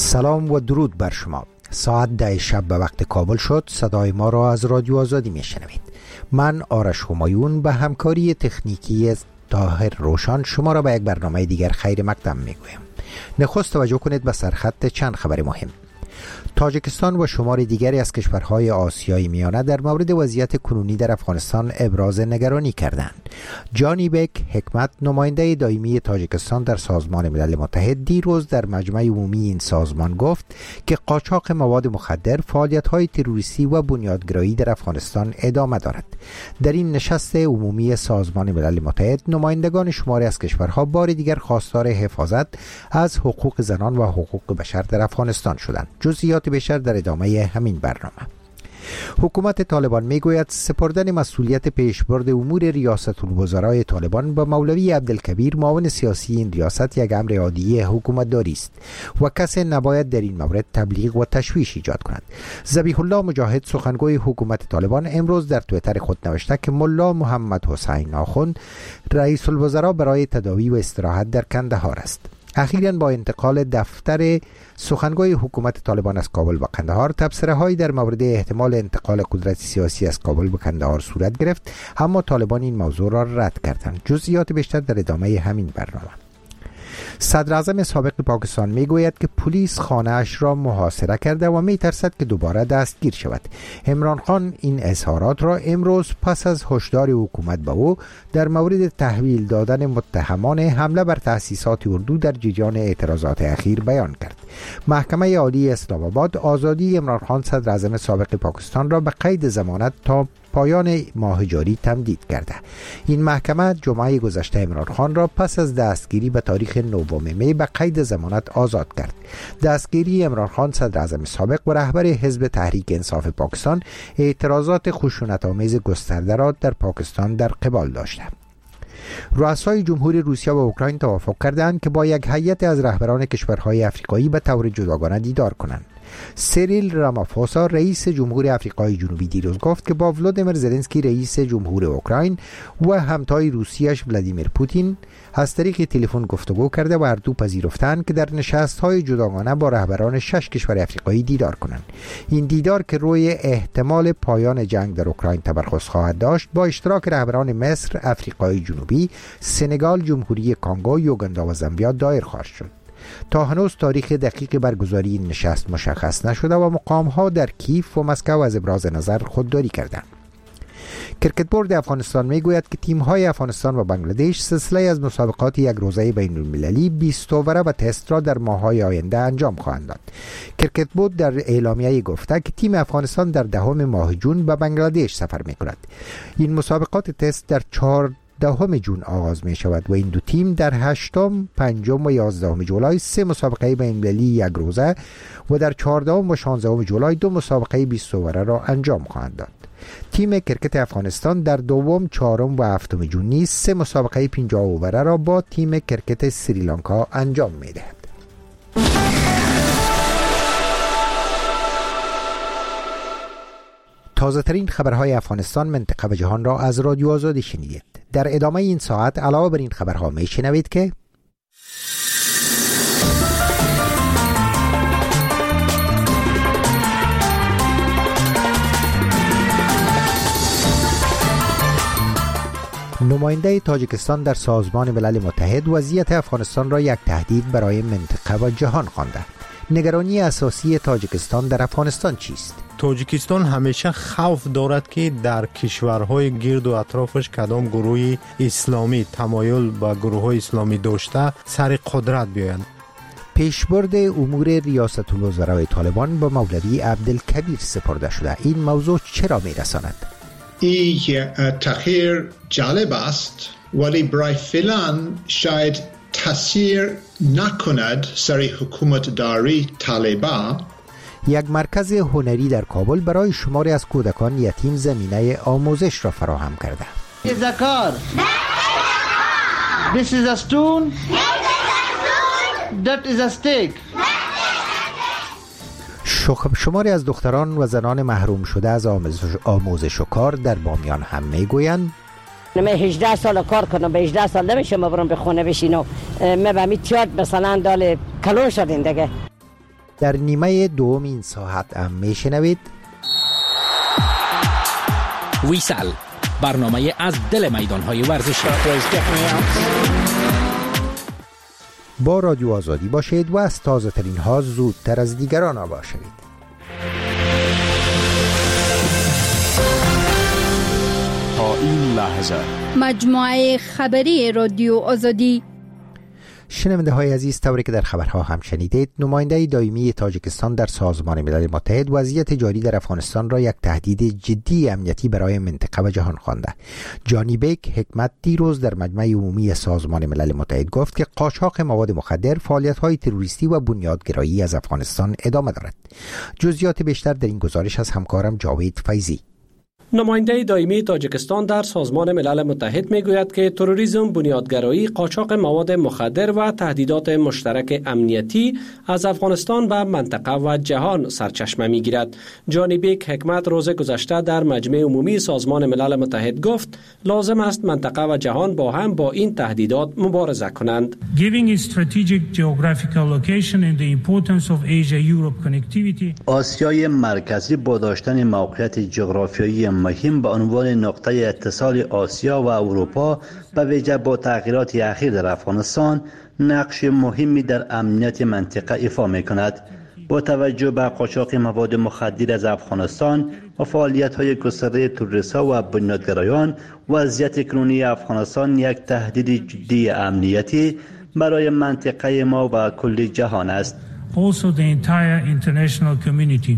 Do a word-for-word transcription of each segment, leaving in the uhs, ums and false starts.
سلام و درود بر شما. ساعت ده شب به وقت کابل شد. صدای ما را از رادیو آزادی میشنوید. من آرش همایون به همکاری تکنیکی طاهر روشن شما را به یک برنامه دیگر خیر مقدم میگویم. نخست توجه کنید به سرخط چند خبر مهم. تاجیکستان و شمار دیگری از کشورهای آسیای میانه در مورد وضعیت کنونی در افغانستان ابراز نگرانی کردند. جانی بک حکمت، نماینده دائمی تاجیکستان در سازمان ملل متحد، دیروز در مجمع عمومی این سازمان گفت که قاچاق مواد مخدر، فعالیت‌های تروریستی و بنیادگرایی در افغانستان ادامه دارد. در این نشست عمومی سازمان ملل متحد، نمایندگان شماری از کشورها بار دیگر خواستار حفاظت از حقوق زنان و حقوق بشر در افغانستان شدند. جزئیات بیشتر در ادامه همین برنامه. حکومت طالبان میگوید سپردن مسئولیت پیشبرد امور ریاست الوزرای طالبان به مولوی عبدالکبیر، معاون سیاسی این ریاست، یک امر عادی حکومت داری است و کسی نباید در این مورد تبلیغ و تشویش ایجاد کند. ذبیح الله مجاهد، سخنگوی حکومت طالبان، امروز در توییتر خود نوشته که ملا محمد حسین آخوند رئیس الوزراء برای تداوی و استراحت در کندهار است. اخیراً با انتقال دفتر سخنگوی حکومت طالبان از کابل به کندهار، تبصره هایی در مورد احتمال انتقال قدرت سیاسی از کابل به کندهار صورت گرفت، اما طالبان این موضوع را رد کردند. جزئیات بیشتر در ادامه همین برنامه. صدر اعظم سابق پاکستان میگوید که پلیس خانه اش را محاصره کرده و میترسد که دوباره دستگیر شود. عمران خان این اظهارات را امروز پس از هشدار حکومت به او در مورد تحویل دادن متهمان حمله بر تأسیسات اردو در جریان اعتراضات اخیر بیان کرد. محکمه عالی اسلام آباد آزادی عمران خان صدر اعظم سابق پاکستان را به قید ضمانت تا پایان ماه جاری تمدید کرده. این محکمه جمعه گذشته عمران خان را پس از دستگیری به تاریخ نهم می به قید ضمانت آزاد کرد. دستگیری عمران خان صدر اعظم سابق و رهبر حزب تحریک انصاف پاکستان اعتراضات خشونت‌آمیز گسترده را در پاکستان در قبال داشته. رؤسای جمهوری روسیه و اوکراین توافق کردند که با یک هیئت از رهبران کشورهای افریقایی به طور جداگانه دیدار کنند. سیریل رامافوسا، رئیس جمهور آفریقای جنوبی، دیروز گفت که با ولودیمیر زلنسکی، رئیس جمهور اوکراین، و همتای روسیش ولادیمیر پوتین از طریق تلفن گفتگو کرده و هر دو پذیرفتند که در نشست‌های جداگانه با رهبران شش کشور آفریقایی دیدار کنند. این دیدار که روی احتمال پایان جنگ در اوکراین تمرکز خواهد داشت، با اشتراک رهبران مصر، آفریقای جنوبی، سنگال، جمهوری کانگو، یوگاندا و زامبیا دایر خواهد شد. تا هنوز تاریخ دقیق برگزاری این نشست مشخص نشده و مقام‌ها در کیف و مسکو از ابراز نظر خودداری کردند. کرکت بورد افغانستان میگوید که تیم‌های افغانستان و بنگلادش سلسله از مسابقات یک روزه بین‌المللی بیست اووره و تست را در ماه‌های آینده انجام خواهند داد. کرکت بورد در اعلامیه‌ای گفته که تیم افغانستان در دهم ماه جون به بنگلادش سفر می‌کند. این مسابقات تست در چهار دهم جون آغاز می شود و این دو تیم در هشتم، پنجم و یازدهم جولای سه مسابقه بین‌المللی یک روزه و در چهاردهم و شانزدهم جولای دو مسابقه بیست اووره را انجام خواهند داد. تیم کرکت افغانستان در دوم، چهارم و هفتم جون نیز سه مسابقه پنجاه اووره را با تیم کرکت سریلانکا انجام می دهد. تازه ترین خبرهای افغانستان، منطقه و جهان را از رادیو آزادی شنیدید. در ادامه این ساعت علاوه بر این خبرها می شنوید که نماینده تاجیکستان در سازمان ملل متحد وضعیت افغانستان را یک تهدید برای منطقه و جهان خوانده. نگرانی اساسی تاجیکستان در افغانستان چیست؟ تاجیکستان همیشه خوف دارد که در کشورهای گرد و اطرافش کدام گروه اسلامی تمایل به گروه اسلامی داشته سر قدرت بیایند. پیشبرد امور ریاست الوزرای طالبان به مولوی عبدالکبیر سپرده شده. این موضوع چرا میرساند؟ این تغییر جالب است ولی برای فعلا شاید تاثیر نکند سر حکومت داری طالبان. یک مرکز هنری در کابل برای شماری از کودکان یتیم زمینه آموزش را فراهم کرده. Is a car. This is a stone. That is a stick. شماری از دختران و زنان محروم شده از آموزش و کار در بامیان هم میگویند من هجده سال کار کنم، به هجده سال نمیشه ما برام به خونه بشینم، من به می تیاد مثلا دال کلون شدین دیگه. در نیمه دوم این ساعت هم میشنوید ویسل، برنامه از دل میدان‌های ورزشی. با رادیو آزادی باشید و از تازه ترین ها زودتر از دیگران آگاه شوید. تا این لحظه مجموعه خبری رادیو آزادی. شنونده های عزیز، طوری که در خبرها هم شنیدید، نماینده دائمی تاجیکستان در سازمان ملل متحد وضعیت جاری در افغانستان را یک تهدید جدی امنیتی برای منطقه و جهان خوانده. جانی بیک حکمت دیروز در مجمع عمومی سازمان ملل متحد گفت که قاچاق مواد مخدر، فعالیت‌های تروریستی و بنیادگرایی از افغانستان ادامه دارد. جزئیات بیشتر در این گزارش از همکارم جاوید فیضی. نماینده دائمی تاجیکستان در سازمان ملل متحد میگوید که تروریسم، بنیادگرایی، قاچاق مواد مخدر و تهدیدات مشترک امنیتی از افغانستان و منطقه و جهان سرچشمه میگیرد. جانی بیک حکمت روز گذشته در مجمع عمومی سازمان ملل متحد گفت لازم است منطقه و جهان با هم با این تهدیدات مبارزه کنند. آسیای مرکزی با داشتن موقعیت جغرافیایی مهم به عنوان نقطه اتصال آسیا و اروپا به ویژه با تغییرات اخیر در افغانستان نقش مهمی در امنیت منطقه ایفا می‌کند. با توجه به قاچاق مواد مخدر از افغانستان و فعالیت‌های گسترده تروریست‌ها و بنیادگرایان، وضعیت کنونی افغانستان یک تهدید جدی امنیتی برای منطقه ما و کل جهان است. Also the entire international community.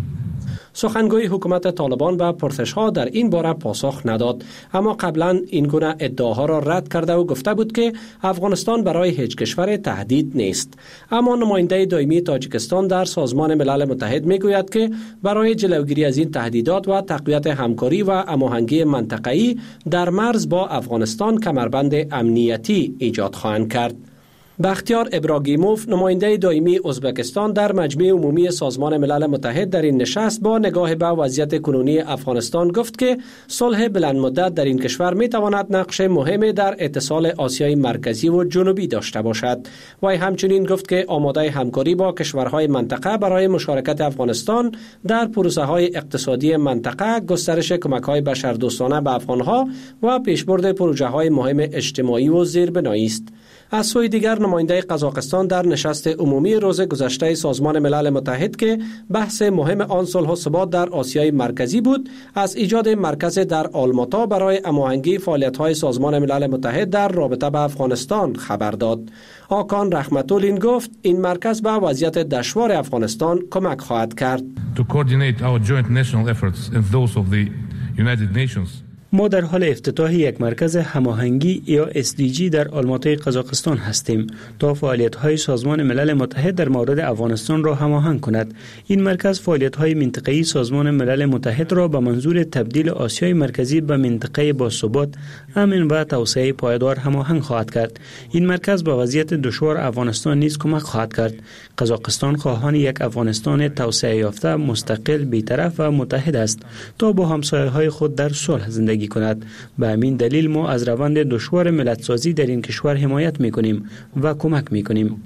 سخنگوی حکومت طالبان به پرسش‌ها در این باره پاسخ نداد، اما قبلا این گونه ادعاها را رد کرده و گفته بود که افغانستان برای هیچ کشور تهدید نیست. اما نماینده دائمی تاجیکستان در سازمان ملل متحد میگوید که برای جلوگیری از این تهدیدات و تقویت همکاری و هماهنگی منطقه‌ای در مرز با افغانستان کمربند امنیتی ایجاد خواهند کرد. بختیار ابراگیموف، نماینده دائمی ازبکستان در مجمع عمومی سازمان ملل متحد در این نشست با نگاه به وضعیت کنونی افغانستان گفت که صلح بلند مدت در این کشور می تواند نقش مهمی در اتصال آسیای مرکزی و جنوبی داشته باشد. و همچنین گفت که آماده همکاری با کشورهای منطقه برای مشارکت افغانستان در پروسه های اقتصادی منطقه، گسترش کمک های بشردوستانه به افغانها و پیشبرد پروژه های مهم اجتماعی و زیربنایی است. از سوی دیگر نماینده قزاقستان در نشست عمومی روز گذشته سازمان ملل متحد که بحث مهم آن صلح و ثبات در آسیای مرکزی بود، از ایجاد مرکز در آلماتا برای هماهنگی فعالیت‌های سازمان ملل متحد در رابطه با افغانستان خبر داد. آکان رحمتولین گفت این مرکز به وضعیت دشوار افغانستان کمک خواهد کرد. To coordinate our joint national efforts and those of the United Nations. ما در حال افتتاح یک مرکز هماهنگی یا اس دی جی در آلماتای قزاقستان هستیم تا فعالیت‌های سازمان ملل متحد در مورد افغانستان را هماهنگ کند. این مرکز فعالیت‌های منطقه‌ای سازمان ملل متحد را به منظور تبدیل آسیای مرکزی به منطقه با ثبات، امن و توسعه پایدار هماهنگ خواهد کرد. این مرکز به وضعیت دشوار افغانستان نیز کمک خواهد کرد. قزاقستان خواهان یک افغانستان توسعه یافته، مستقل، بی‌طرف و متحد است تا با همسایه‌های خود در صلح زندگی کند. به همین دلیل ما از روند دشوار ملت‌سازی در این کشور حمایت می‌کنیم و کمک می‌کنیم.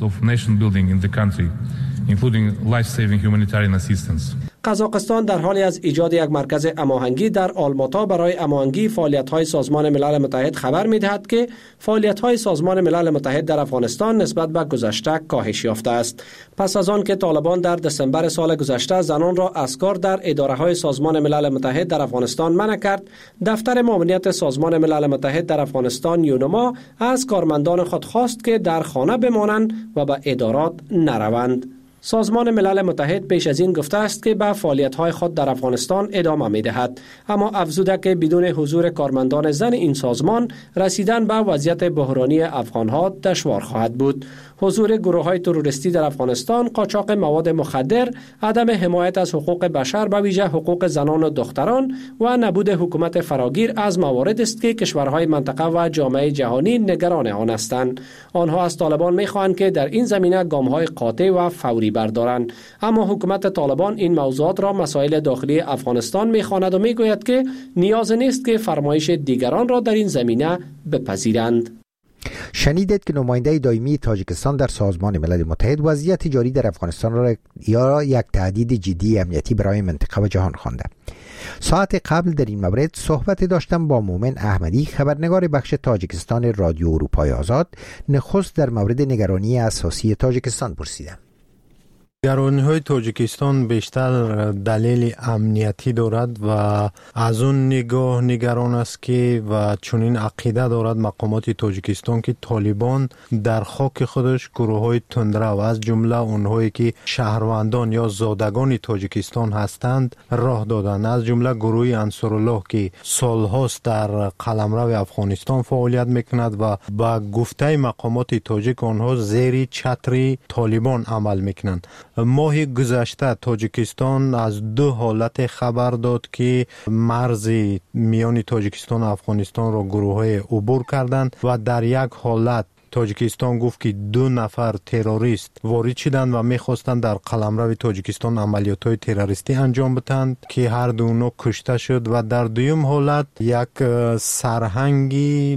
قزاقستان در حالی از ایجاد یک مرکز هماهنگی در آلماتا برای هماهنگی فعالیت‌های سازمان ملل متحد خبر می‌دهد که فعالیت‌های سازمان ملل متحد در افغانستان نسبت به گذشته کاهش یافته است. پس از آن که طالبان در دسامبر سال گذشته زنان را از کار در اداره‌های سازمان ملل متحد در افغانستان منع کرد، دفتر معاونیت سازمان ملل متحد در افغانستان یونما از کارمندان خود خواست که در خانه بمانند و به ادارات نروند. سازمان ملل متحد پیش از این گفته است که به فعالیت‌های خود در افغانستان ادامه می‌دهد، اما افزوده که بدون حضور کارمندان زن این سازمان رسیدن به وضعیت بحرانی افغان‌ها دشوار خواهد بود. حضور گروه‌های تروریستی در افغانستان، قاچاق مواد مخدر، عدم حمایت از حقوق بشر به ویژه حقوق زنان و دختران و نبود حکومت فراگیر از موارد است که کشورهای منطقه و جامعه جهانی نگران آن هستند. آنها از طالبان می‌خواهند که در این زمینه گام‌های قاطع و فوری بردارند، اما حکومت طالبان این موضوعات را مسائل داخلی افغانستان می‌خواند و می‌گوید که نیاز نیست که فرمایش دیگران را در این زمینه بپذیرند. شنیدید که نماینده دائمی تاجیکستان در سازمان ملل متحد وضعیت جاری در افغانستان را یا یک تهدید جدی امنیتی برای منطقه و جهان خوانده. ساعت قبل در این مورد صحبت داشتم با مومن احمدی، خبرنگار بخش تاجیکستان رادیو اروپای آزاد. نخست در مورد نگرانی اساسی تاجیکستان پرسیدم. نگرانی‌های تاجیکستان بیشتر دلیل امنیتی دارد و از اون نگاه نگران است که و چنین عقیده دارد مقامات تاجیکستان که طالبان در خاک خودش گروه‌های تندرو از جمله اونهایی که شهروندان یا زادگان تاجیکستان هستند راه دادند، از جمله گروه انصارالله که سالهاست در قلمرو افغانستان فعالیت میکند و با گفته مقامات تاجیک آنها زیر چتر طالبان عمل میکنند. ماه گذشته تاجیکستان از دو حالت خبر داد که مرز میان تاجیکستان و افغانستان را گروه‌های عبور کردند و در یک حالت تاجیکستان گفت که دو نفر تروریست وارد شدند و میخواستند در قلمرو تاجیکستان عملیات‌های تروریستی انجام بدهند که هر دو اونا کشته شد و در دویم حالت یک سرهنگی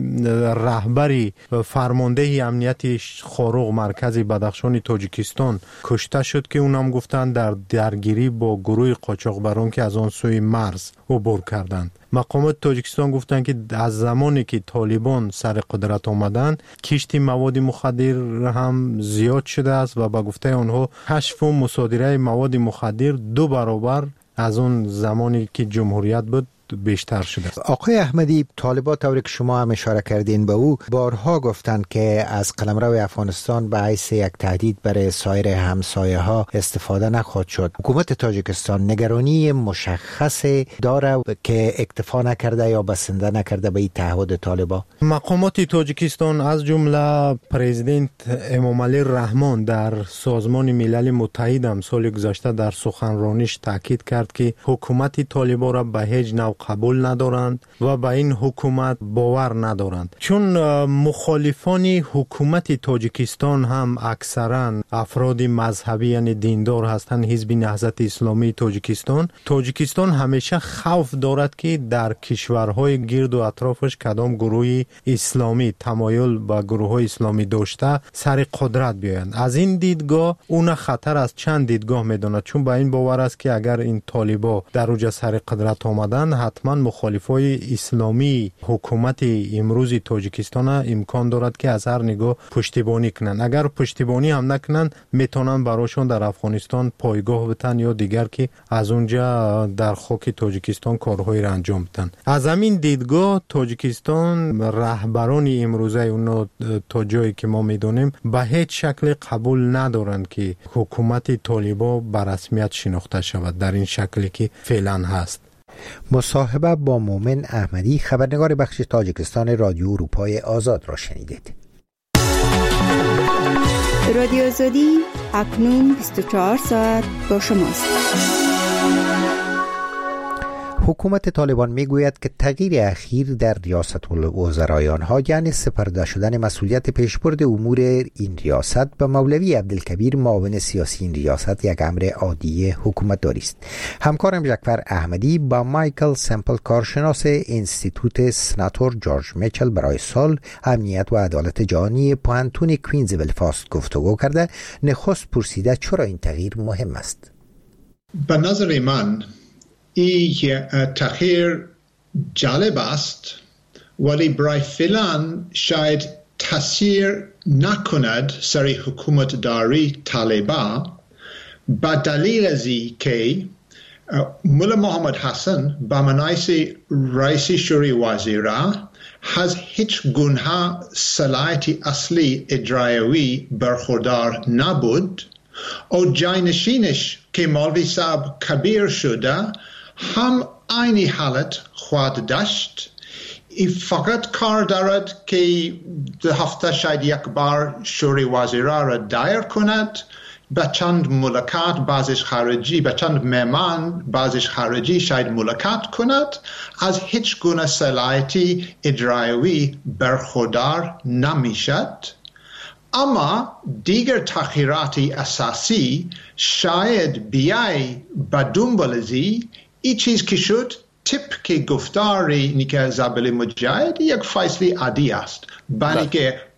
رهبری فرمانده امنیت خاروق مرکز بدخشان تاجیکستان کشته شد که اونم گفتند در درگیری با گروه قاچاقبران که از آن سوی مرز عبور کردند. مقامات تاجیکستان گفتند که از زمانی که طالبان سر قدرت آمدند کشت مواد مخدر هم زیاد شده است و با گفته آنها کشف و مصادره مواد مخدر دو برابر از اون زمانی که جمهوریت بود بیشتر شده. آقای احمدی، طالبان طوری که شما هم اشاره کردین به او بارها گفتند که از قلمرو افغانستان به حیث یک تهدید برای سایر همسایه ها استفاده نخواهد شد. حکومت تاجیکستان نگرانی مشخص داره که اکتفا نکرده یا بسنده نکرده به این تعهد طالبان؟ مقامات تاجیکستان از جمله پرزیدنت امامعلی رحمان در سازمان ملل متحد هم سال گذشته در سخنرانیش تاکید کرد که حکومت طالبان را به هیچ نوع قبول ندارند و به این حکومت باور ندارند، چون مخالفان حکومت تاجیکستان هم اکثرا افراد مذهبی یعنی دیندار هستند. حزب نهضت اسلامی تاجیکستان تاجیکستان همیشه خوف دارد که در کشورهای گرد و اطرافش کدام گروه اسلامی تمایل به گروه اسلامی داشته سر قدرت بیایند. از این دیدگاه اون خطر از چند دیدگاه میداند، چون به این باور است که اگر این طالبان در اوج سر قدرت آمدن حتما مخالفای اسلامی حکومت امروز تاجیکستان امکان دارد که از هر نگاه پشتیبانی کنند. اگر پشتیبانی هم نکنند میتونن براشون در افغانستان پایگاه بتن یا دیگر که از اونجا در خاک تاجیکستان کارهایی را انجام بدن. از همین دیدگاه تاجیکستان رهبران امروزه اون تا جایی که ما میدونیم به هیچ شکل قبول ندارند که حکومت طالبان به رسمیت شناخته شود در این شکلی که فعلا هست. مصاحبه با مومن احمدی، خبرنگار بخش تاجیکستان رادیو اروپای آزاد را شنیدید. رادیو آزادی اکنون بیست و چهار ساعت با شماست. حکومت طالبان میگوید که تغییر اخیر در ریاست الوزرای آنها یعنی سپرده شدن مسئولیت پیشبرد امور این ریاست به مولوی عبدالکبیر معاون سیاسی این ریاست یک امر عادی حکومتداری است. همکارم جعفر احمدی با مایکل سمپل کارشناس انستیتوت سناتور جورج میچل برای سال امنیت و عدالت جهانی پوهنتون کوینز بلفاست گفتگو کرده. نخست پرسیده چرا این تغییر مهم است. به نظر من این تغییر جالب است ولی برای فعلا شاید تاثیر نکند سر حکومت داری طالبان به دلیل ازی که مولا محمد حسن به منایس رئیس شوری وزیره از هیچ گونه صلاحیت اصلی اجرایی برخوردار نبود و جانشینش که مولوی صاحب کبیر شده هم اینی حالت خواهد داشت. ای فقط کار دارد که ده هفته شاید یک بار شوری وزیره را دایر کند، به چند ملاقات بازش خارجی به چند مهمان بازش خارجی شاید ملاقات کند، از هیچ گونه صلاحیتی اجرایی برخوردار نمیشد. اما دیگر تغییرات اساسی شاید بیای به دنبال زی ای چیز که شد تیپ که گفتاری نیکه زبل مجاهد یک فیصله عادی است، بانی که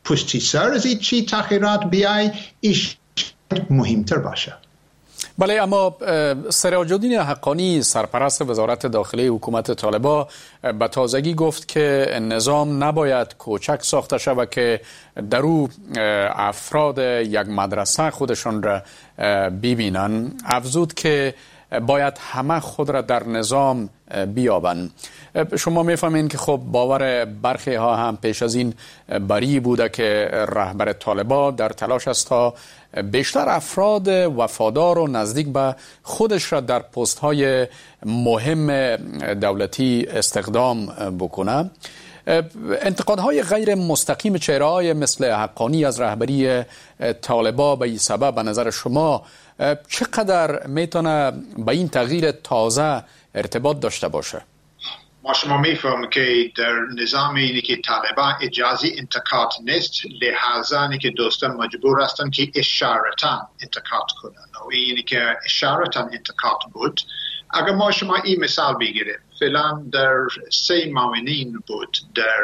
پشتی سر از این چی تغییرات بیای ایش مهمتر باشه. بله، اما سراج الدین حقانی سرپرست وزارت داخلی حکومت طالبان به تازگی گفت که نظام نباید کوچک ساخته شود که در او افراد یک مدرسه خودشان را ببینن. افزود که باید همه خود را در نظام بیابند. شما میفهمین که خب باور برخی ها هم پیش از این بری بوده که رهبر طالبان در تلاش است تا بیشتر افراد وفادار و نزدیک به خودش را در پست های مهم دولتی استخدام بکنه. انتقادهای غیر مستقیم چهره‌های مثل حقانی از رهبری طالبان به این سبب به نظر شما چقدر میتونه به این تغییر تازه ارتباط داشته باشه؟ ما شما میفهمیم که در نظامی که طالبان اجازه انتقاد نیست، لحاظا که دوستان مجبور هستند که اشارتا انتقاد کنند و اینی که اشارتا انتقاد بود. اگر ما شما این مثال بگیریم، فعلا در سه معاونین بود در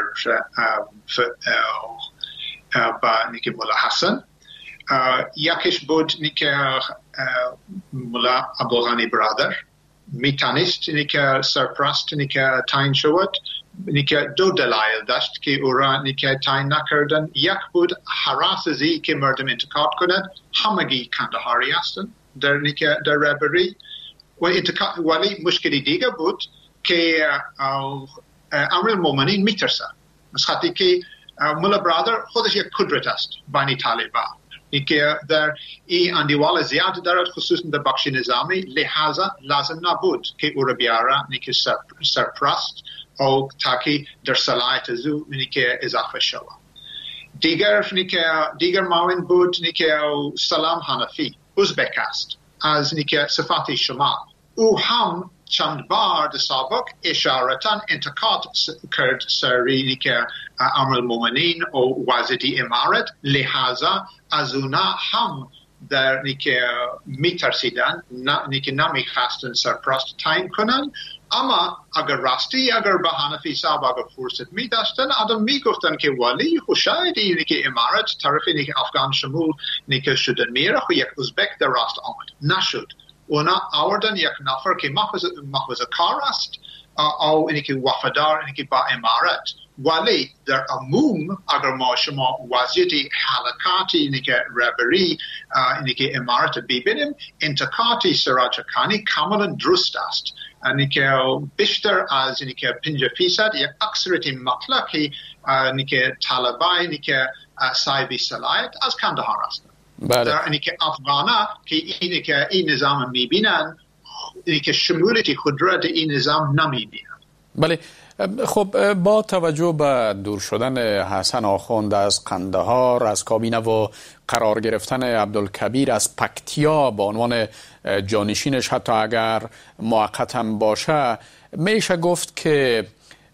با نیکه مولا حسن، یکیش بود نیکه مولا عبدالغنی برادر، میتونست نیکه سرپرست نیکه تعیین شود. نیکه دو دلایل داشت که او را نیکه تعیین نکردن. یک بود هراس ازی که مردم انتقاد کند، همگی کندهاری هستند در نیکه در رهبری، و ولی مشکلی دیگه بود که امیرالمومنین میترسه از خاطر که مولا برادر خودش یک قدرت است بین طالبان، اینکه در این اندیوال زیاد دارد خصوصا در بخش نظامی، لحاظا لازم نبود که او را بیاره نیکه سرپرست او تاکه در صلاحیت او نیکه اضافه شود. دیگر نیکه دیگر معاون بود نیکه سلام حنفی، ازبک است از نیکه صفات شمال. او هم چند بار در سابق اشارتا انتقاد کرد سری نیکه امیرالمومنین و وزیر امارت، لحاظا از اونا هم در نیکه میترسیدن نیکه نمیخواستن سرپرست تعیین کنن. اما اگر راستی اگر به حنفی صاحب اگر فرصت می داشتن، آدم می گفتن که ولی خو شاید اینی که امارت طرف نیکه افغان شمول نیکه شدن میره، خو یک ازبک در راست آمد نشد. اونا آوردن یک نفر که محفظ کار است او اینی که وفادار اینی که با امارت، ولی در عموم اگر ما شما وضعیت حلقاتی اینی که رهبری اینی که امارت ببینیم، انتقادی سراج حقانی کاملا درست است. اینی که بیشتر از اینی که پنجاه فیصد یک اکثریت مطلقی اینی که طالبان اینی که صاحب صلاحیت از کندهار هستند. بله. در اینی که افغانا که اینی که این نظام میبینن، اینی که شمولیت قدرت این نظام نمیبینن. بله، خب با توجه به دور شدن حسن آخوند از قندهار از کابینه و قرار گرفتن عبدالکبیر از پکتیا به عنوان جانشینش، حتی اگر موقت هم باشه، میشه گفت که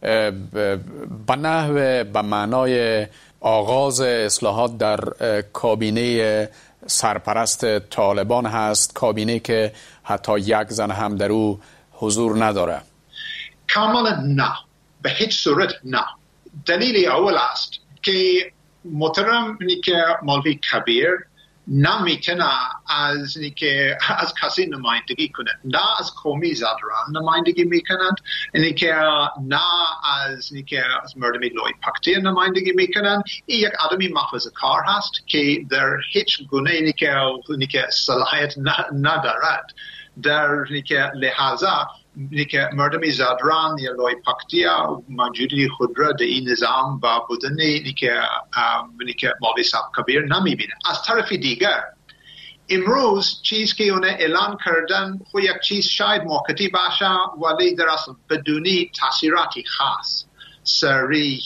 به نحو به معنای آغاز اصلاحات در کابینه سرپرست طالبان هست، کابینه که حتی یک زن هم در او حضور نداره. کاملا نه، به هیچ صورت نه. دلیل اول است که محترم نیکه مولوی کبیر نمیتونه از نیکه از کسی نمایندگی کنه، نه از قومی زادران نمایندگی میکنند، نیکه نه از نیکه از مردم لوی پکتیا نمایندگی میکنند. این یک آدمی محافظ کار هست که در هیچ گونه نیکه نیکه صلاحیت ندارد. در نیکه لحاظا نیکه مردم زادران یا لوی پکتیا موجودی خود را در این نظام با بودن نیکه نیکه مولوی صاحب کبیر نمیبینه. از طرف دیگر امروز چیز که اون اعلان کردن خو یک چیز شاید موقتی باشه، ولی در اصل بدونی تاثیراتی خاص سری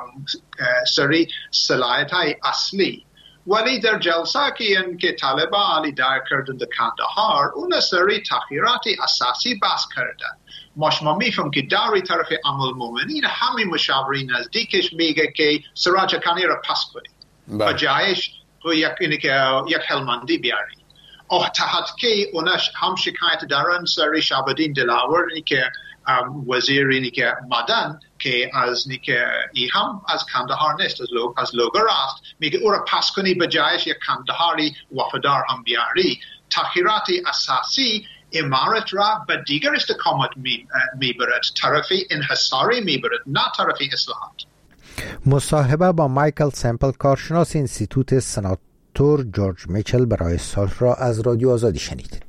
سری صلاحیت های اصلی، ولی در جلسه که این که طالبان علی دار کردن در کندهار اون سری تغییراتی اساسی بحث کردن. ما شما میفهم که داری طرف امیرالمومنین همه مشاورین نزدیکش میگه که سراج حقانی را پس کنید و جایش یک یک هلمندی بیاری. آه تحت که اونش هم شکایت دارن سری شعبالدین دلاور که وزیری که مدن که از نیکه ای هم از کندهار نیست، از لوگ از لوگر است، میگه او را پس کنی به جایش یک کندهاری وفادار هم بیاری. تغییرات اساسی امارت را به دیگر استقامت میبرد، طرفی انحصاری میبرد، نه طرفی اصلاحات. مصاحبه با مایکل سمپل، کارشناس اینستیتوت سناتور جورج میچل برای صلح را از رادیو آزادی شنیدید.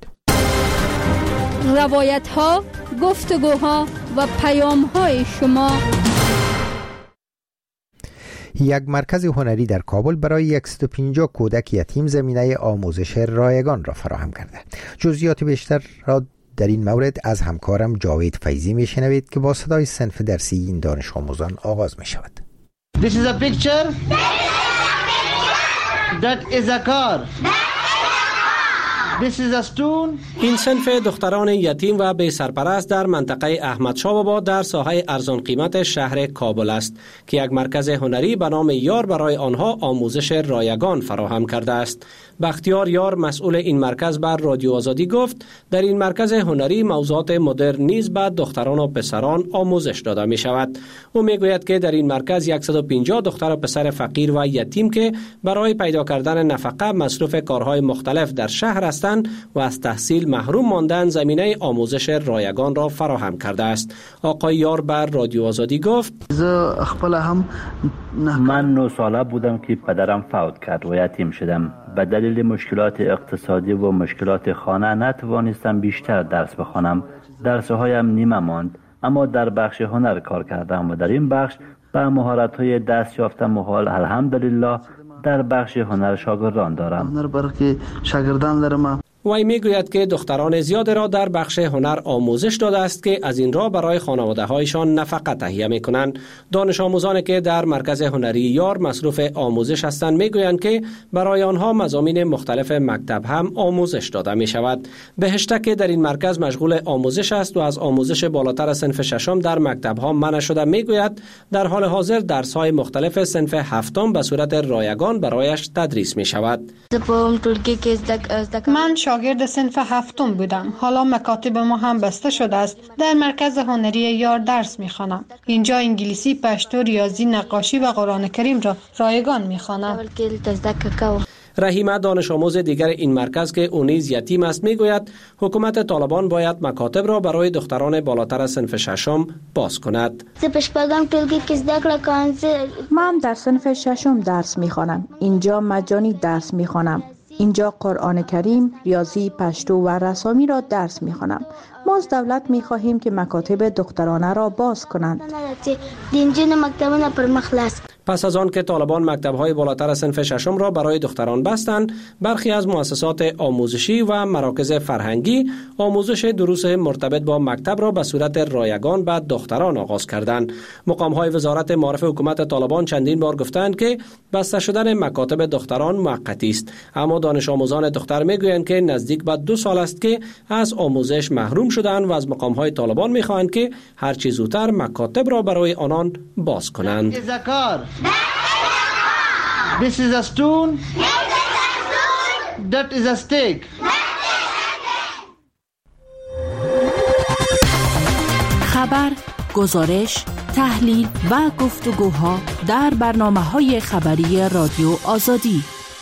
روایت ها، گفتگوها و پیام های شما. یک مرکز هنری در کابل برای صد و پنجاه کودک یتیم زمینه آموزش رایگان را فراهم کرده. جزئیات بیشتر را در این مورد از همکارم جاوید فیضی میشنوید که با صدای صنف درسی این دانش آموزان آغاز می شود. This is a picture. That is a car. This is a stone. این صنف دختران یتیم و بی سرپرست در منطقه احمدشاه بابا در ساحه ارزان قیمت شهر کابل است که یک مرکز هنری به نام یار برای آنها آموزش رایگان فراهم کرده است. بختیار یار مسئول این مرکز بر رادیو آزادی گفت در این مرکز هنری موضوعات مدرن نیز به دختران و پسران آموزش داده می شود. او می گوید که در این مرکز صد و پنجاه دختر و پسر فقیر و یتیم که برای پیدا کردن نفقه مصروف کارهای مختلف در شهر هستند و از تحصیل محروم ماندن زمینه آموزش رایگان را فراهم کرده است. آقای یار بر رادیو آزادی گفت من نه ساله بودم که پدرم فوت کرد و یتیم شدم. به دلیل مشکلات اقتصادی و مشکلات خانه نتوانستم بیشتر درس بخوانم. درس‌هایم نیمه ماند، اما در بخش هنر کار کردم و در این بخش به مهارت‌های دست یافتم و حال الحمدلله در بخش هنر شاگردان دارم. هنر برای شاگردان دارم. وی میگوید که دختران زیاد را در بخش هنر آموزش داده است که از این راه برای خانواده هایشان نفقه تهیه می کنند. دانش آموزانی که در مرکز هنری یار مصروف آموزش هستند میگویند که برای آنها مضامین مختلف مکتب هم آموزش داده می شود. بهشته که در این مرکز مشغول آموزش است و از آموزش بالاتر صنف ششم در مکتب ها منع شده میگوید در حال حاضر درس های مختلف صنف هفتم به صورت رایگان برایش تدریس می شود. من شاگرد صنف هفتم بودم. حالا مکاتب ما هم بسته شده است. در مرکز هنری یار درس می‌خوانم. اینجا انگلیسی، پشتو، ریاضی، نقاشی و قرآن کریم را رایگان می‌خوانم. رحیمه دانش آموز دیگر این مرکز که او نیز یتیم است میگوید حکومت طالبان باید مکاتب را برای دختران بالاتر از صنف ششم باز کند. من در صنف ششم درس می‌خوانم. اینجا مجانی درس می‌خوانم. اینجا قرآن کریم، ریاضی، پشتو و رسامی را درس می‌خوانم. ما از دولت می‌خواهیم که مکاتب دخترانه را باز کنند. پس از آن که طالبان مکتب‌های بالاتر از صنف ششم را برای دختران بستند، برخی از مؤسسات آموزشی و مراکز فرهنگی آموزش دروس مرتبط با مکتب را به صورت رایگان به دختران آغاز کردند. مقام‌های وزارت معارف حکومت طالبان چندین بار گفتند که بسته شدن مکاتب دختران موقتی است، اما دانش آموزان دختر میگویند که نزدیک به دو سال است که از آموزش محروم شدند و از مقام‌های طالبان می‌خواهند که هر چه زودتر مکاتب را برای آنان باز کنند. This is a stone. That is a stick. خبر، گزارش، تحلیل و گفتگوها در برنامه‌های خبری رادیو آزادی.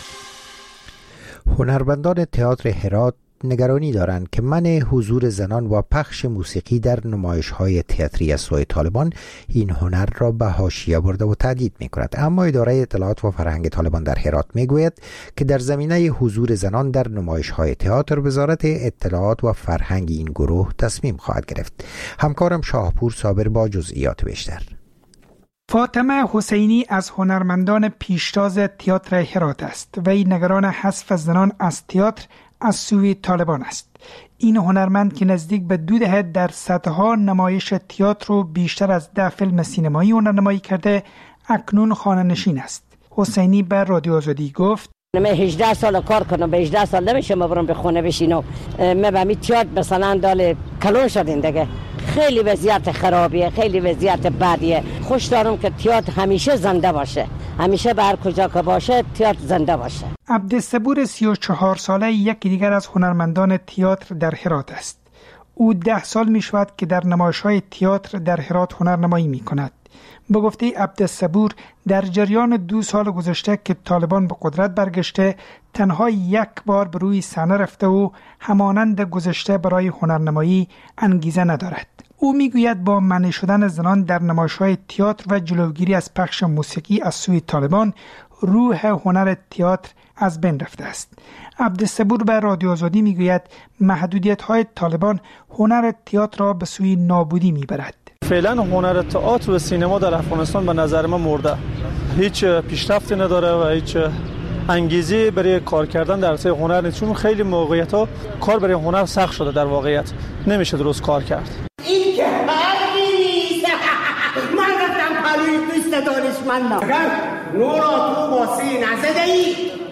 هنرمندان تئاتر هرات نگرانی دارند که منع حضور زنان و پخش موسیقی در نمایش‌های تئاتری از سوی طالبان این هنر را به حاشیه برده و تهدید می‌کند. اما اداره اطلاعات و فرهنگ طالبان در هرات می‌گوید که در زمینه حضور زنان در نمایش‌های تئاتر وزارت اطلاعات و فرهنگ این گروه تصمیم خواهد گرفت. همکارم شاهپور صابر با جزئیات بیشتر. فاطمه حسینی از هنرمندان پیشتاز تئاتر هرات است و این نگران حذف زنان از تئاتر از سوی طالبان است. این هنرمند که نزدیک به دو دهه در صدها نمایش تئاتر و بیشتر از ده فیلم سینمایی هنرنمایی کرده، اکنون خانه‌نشین است. حسینی بر رادیو آزادی گفت من هجده سال کار کنم، به هجده سال نمیشه ما برام به خونه بشینم. من به می تئاتر مثلا دال کلون شدین دیگه. خیلی وضعیت خرابیه، خیلی وضعیت بدیه. خوش دارم که تئاتر همیشه زنده باشه، همیشه به هر کجا که باشه تئاتر زنده باشه. عبدالصبور سی و چهار ساله یکی دیگر از هنرمندان تئاتر در هرات است. او ده سال می شود که در نمایش‌های تئاتر در هرات هنرنمایی می کند. به گفته عبدالصبور در جریان دو سال گذشته که طالبان به قدرت برگشته تنها یک بار به روی صحنه رفته و همانند گذشته برای هنرنمایی انگیزه ندارد. او میگوید با منع شدن زنان در نمایش‌های تئاتر و جلوگیری از پخش موسیقی از سوی طالبان روح هنر تئاتر از بین رفته است. عبدالصبور به رادیو آزادی میگوید محدودیت‌های طالبان هنر تئاتر را به سوی نابودی میبرد. فعلا هنر تئاتر و سینما در افغانستان به نظر من مرده. هیچ پیشرفتی نداره و هیچ انگیزه برای کار کردن در حوزه هنر نیست، چون خیلی موقعیت‌ها کار برای هنر سخت شده. در واقعیت نمیشه درست کار کرد. این که نیست من گفتم پروی دوست دانشمندم اگر نورا تو با سی نزده ای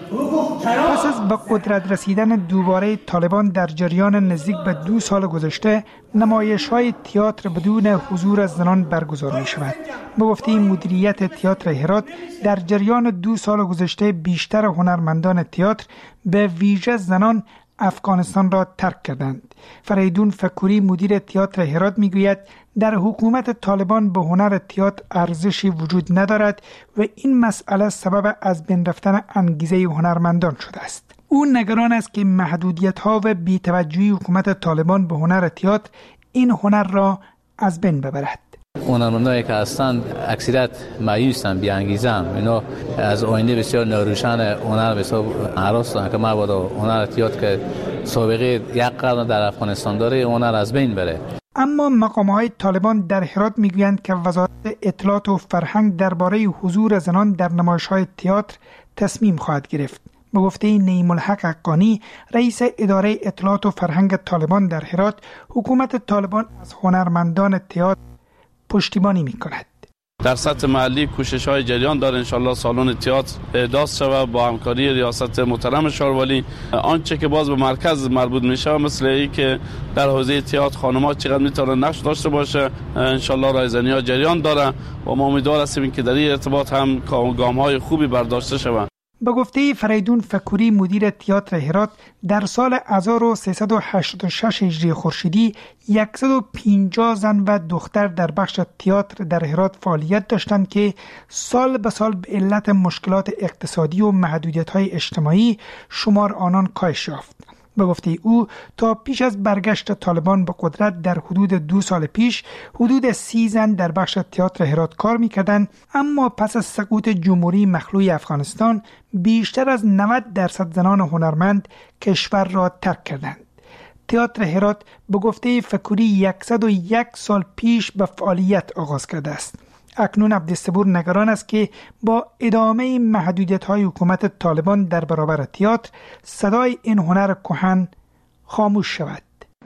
پس از به قدرت رسیدن دوباره طالبان در جریان نزدیک به دو سال گذشته نمایش‌های تئاتر بدون حضور زنان برگزار می شود. به گفته مدیریت تئاتر هرات در جریان دو سال گذشته بیشتر هنرمندان تئاتر به ویژه زنان افغانستان را ترک کردند. فریدون فکوری مدیر تئاتر هرات میگوید در حکومت طالبان به هنر تئاتر ارزشی وجود ندارد و این مسئله سبب از بین رفتن انگیزه هنرمندان شده است. او نگران است که محدودیت‌ها و بی‌توجهی حکومت طالبان به هنر تئاتر این هنر را از بین ببرد. هنرمندانی که هستند اکثریت مایوسن، بی انگیزن، اینا از آینده بسیار ناروشن هنر بسیار هراستن که مبادا هنر تئاتر که سابقه یک قرن در افغانستان داره هنر از بین بره. اما مقام‌های طالبان در هرات میگویند که وزارت اطلاعات و فرهنگ درباره حضور زنان در نمایش‌های تئاتر تصمیم خواهد گرفت. به گفته نعیم الحق حقانی رئیس اداره اطلاعات و فرهنگ طالبان در هرات، حکومت طالبان از هنرمندان تئاتر پشتیبانی می‌کند. در سطح محلی کوشش های جریان داره انشالله سالن تئاتر احداث شود با همکاری ریاست محترم شاروالی. آنچه که باز به مرکز مربوط میشه مثل این که در حوزه تئاتر خانم‌ها چقدر میتونن نقش داشته باشه انشالله رایزنی‌ها جریان داره و ما امیدوار هستیم که در این ارتباط هم گام‌های خوبی برداشته شود. به گفته فریدون فکوری مدیر تئاتر هرات در سال هزار و سیصد و هشتاد و شش هجری خورشیدی صد و پنجاه زن و دختر در بخش تئاتر در هرات فعالیت داشتند که سال به سال به علت مشکلات اقتصادی و محدودیت‌های اجتماعی شمار آنان کاهش یافت. به گفته او تا پیش از برگشت طالبان به قدرت در حدود دو سال پیش حدود سی زن در بخش تئاتر هرات کار می‌کردند، اما پس از سقوط جمهوری مخلوع افغانستان بیشتر از نود درصد زنان هنرمند کشور را ترک کردند. تئاتر هرات به گفته فکوری صد و یک سال پیش به فعالیت آغاز کرده است. اکنون عبدالصبور نگران است که با ادامه محدودیت‌های حکومت طالبان در برابر تئاتر صدای این هنر کهن خاموش شود.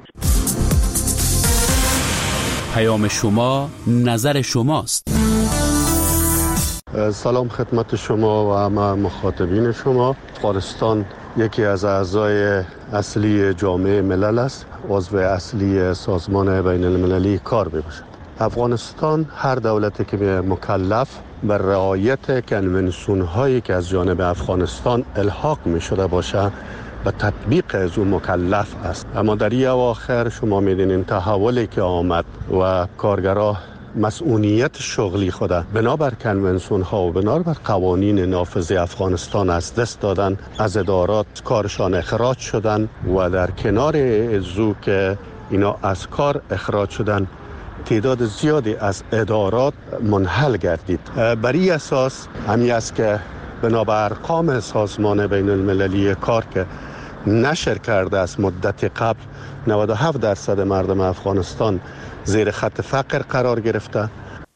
پیام شما نظر شماست. سلام خدمت شما و همه مخاطبین شما. افغانستان یکی از اعضای اصلی جامعه ملل است، عضو اصلی سازمان بین المللی کار میباشد. افغانستان هر دولتی که مکلف بر رعایت کنونسیون هایی که از جانب افغانستان الحاق می شده باشه به تطبیق از اون مکلف است. اما در این اواخر شما میدونین تحولی که آمد و کارگرها مسئولیت شغلی خود بنابر کنونسیون ها و بنابر قوانین نافذ افغانستان از دست دادن، از ادارات کارشان اخراج شدن و در کنار ازو که اینا از کار اخراج شدن تعداد زیادی از ادارات منحل گردید. بر این اساس همی است که بنابر ارقام سازمان بین المللی کار که نشر کرده از مدت قبل نود و هفت درصد مردم افغانستان زیر خط فقر قرار گرفته.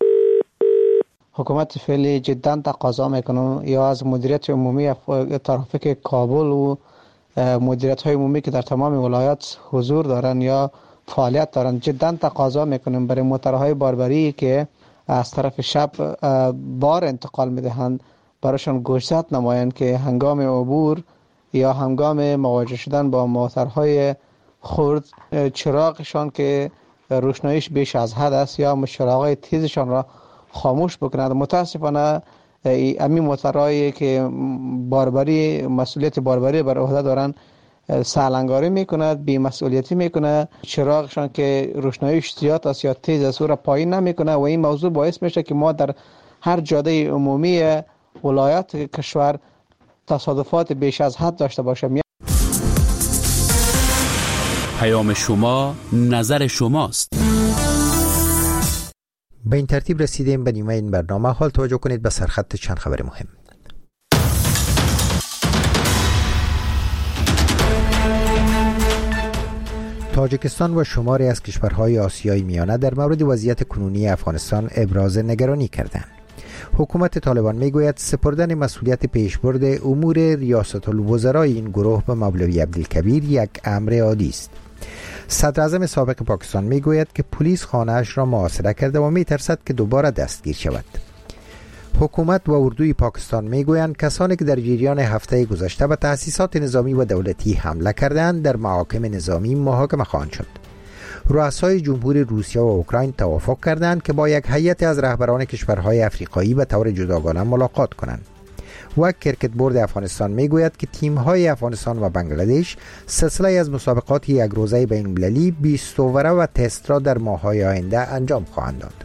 حکومت فعلی جدا تقاضا میکنه یا از مدیریت عمومی ترافیک کابل و مدیریت های عمومی که در تمام ولایات حضور دارن یا فعالیت دارن جدا تقاضا میکنیم برای موتورهای باربری که از طرف شب بار انتقال میدهند براشون گوشزد نمایند که هنگام عبور یا هنگام مواجه شدن با موتورهای خرد چراغشان که روشناییش بیش از حد است یا چراغهای تیزشان را خاموش بکنند. متاسفانه امی موتورهایی که باربری مسئولیت باربری بر عهده دارن سالنگاری میکنه، بی‌مسئولیتی میکنه، چراغشان که روشناییش زیاد است یا تیز است او را پایین نمیکنه و این موضوع باعث میشه که ما در هر جاده عمومی ولایت کشور تصادفات بیش از حد داشته باشیم. پیام شما، نظر شماست. به این ترتیب رسیدیم به نیمه این برنامه. حال توجه کنید به سرخط چند خبر مهم. تاجیکستان و شماری از کشورهای آسیای میانه در مورد وضعیت کنونی افغانستان ابراز نگرانی کردند. حکومت طالبان میگوید سپردن مسئولیت پیشبرد امور ریاست الوزرای این گروه به مولوی عبدالکبیر یک امر عادی است. صدر اعظم سابق پاکستان میگوید که پلیس خانه‌اش را محاصره کرده و میترسد که دوباره دستگیر شود. حکومت و اردوی پاکستان میگویند کسانی که در جریان هفته گذشته به تأسیسات نظامی و دولتی حمله کردند در محاکم نظامی محاکمه خواهند شد. رؤسای جمهوری روسیه و اوکراین توافق کردند که با یک هیئت از رهبران کشورهای افریقایی به طور جداگانه ملاقات کنند. و کرکت بورد افغانستان میگوید که تیم‌های افغانستان و بنگلادش سلسله از مسابقات یک روزه بین‌المللی بیست اووره و تست را در ماه‌های آینده انجام خواهند داد.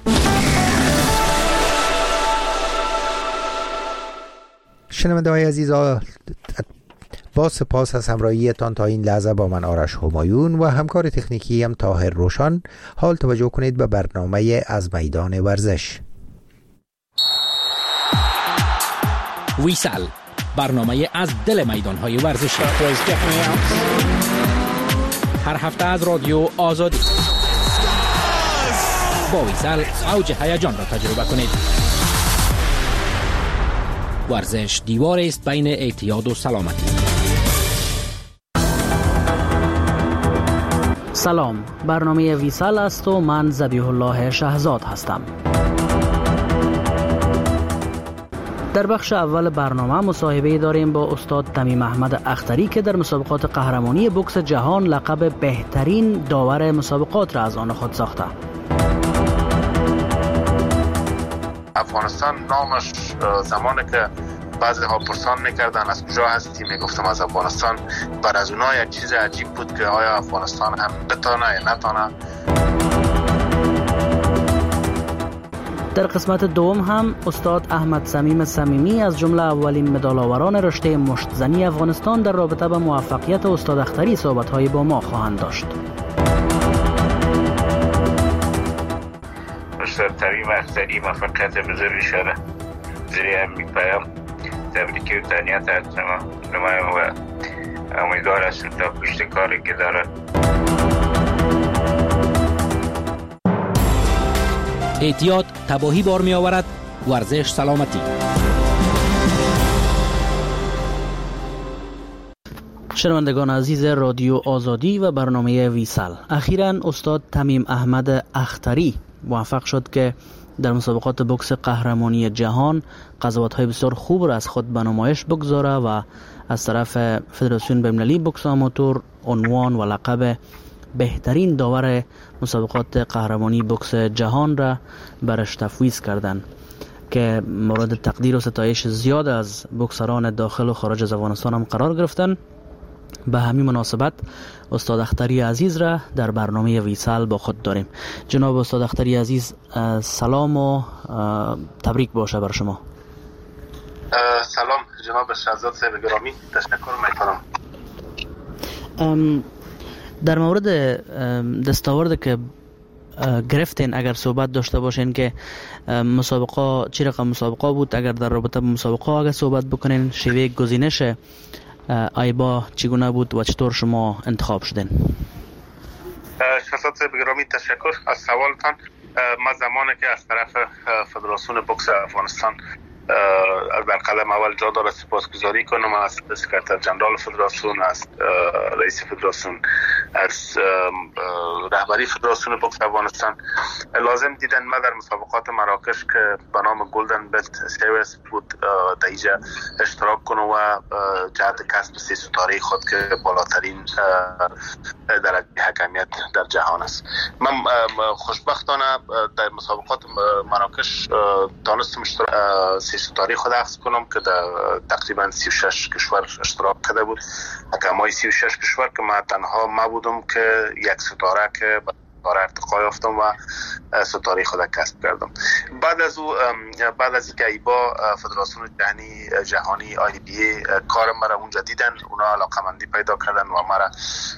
شنونده‌های عزیز، با سپاس از همراهیتان تا این لحظه با من آرش همایون و همکار تکنیکی هم طاهر روشان. حال توجه کنید به برنامه از میدان ورزش. ویسال، برنامه از دل میدان‌های ورزشی. هر هفته از رادیو آزادی. با ویسال اوج هیجان را تجربه کنید. ورزش دیوار است بین اعتیاد و سلامتی. سلام، برنامه ویسال است و من ذبیح الله شهزاد هستم. در بخش اول برنامه مصاحبه داریم با استاد تمیم احمد اختری که در مسابقات قهرمانی بوکس جهان لقب بهترین داور مسابقات را از آن خود ساخته. افغانستان نامش زمانی که بعضی ها پرسان میکردن از کجا هستی، میگفتم از افغانستان. بر از اونها یک چیز عجیب بود که آیا افغانستان هم بتانه یا نتانه. در قسمت دوم هم استاد احمد صمیم صمیمی از جمله اولین مدال‌آوران رشته مشت‌زنی افغانستان در رابطه با موفقیت استاد اختری صحبت‌های با ما خواهند داشت. استاد تمیم اختری موفقیت بزرگی شده. زیر همین پیام تبریکی و تهنیت از شما نمایم و امیدوار هستم تا پشت کاری که دارد. اعتیاد تباهی بار می آورد، ورزش سلامتی. شنوندگان عزیز رادیو آزادی و برنامه ویسال، اخیراً استاد تمیم احمد اختری موفق شد که در مسابقات بوکس قهرمانی جهان قضاوت‌های بسیار خوب را از خود به نمایش بگذاره و از طرف فدراسیون بین‌المللی بوکس آماتور عنوان و لقب بهترین داور مسابقات قهرمانی بوکس جهان را برش تفویض کردند که مورد تقدیر و ستایش زیاد از بوکسران داخل و خارج از افغانستان هم قرار گرفتند. به همین مناسبت استاد اختری عزیز را در برنامه ویسال با خود داریم. جناب استاد اختری عزیز، سلام و تبریک باشه بر شما. سلام جناب شهزاد صاحب گرامی، تشکر میکنم. در مورد دستاورد که گرفتین اگر صحبت داشته باشین که مسابقه چه رقم مسابقه بود، اگر در رابطه با مسابقه اگر صحبت بکنین، شیوه گزینش ایبا چگونه بود و چطور شما انتخاب شدین؟ شهزاد صاحب گرامی تشکر از سوالتان. ما زمانی که از طرف فدراسیون بوکس افغانستان در قدم اول جا داره سپاسگزاری کنم از سکرتر جنرال فدراسیون، از رئیس فدراسیون، از رهبری فدراسیون بوکس افغانستان. لازم دیدن ما در مسابقات مراکش که به نام گلدن بلت سیریز بود در اینجا اشتراک کنم و جهت کسب سه ستاره خود که بالاترین درجه حکمیت در جهان است. من خوشبختانه در مسابقات مراکش دانستم سه ستاره خود حفظ کنم که در تقریبا سی و شش کشور اشتراک کرده بود. حکمای سی و شش کشور که من تنها ما بودم که یک ستاره که ستاره ارتقا یافتم و ستاره خود کسب کردم. بعد از او بعد از اینکه ایبا فدراسیون جهانی جهانی آی بی ای کار مرا اونجا دیدن، اونا علاقمندی پیدا کردن و مرا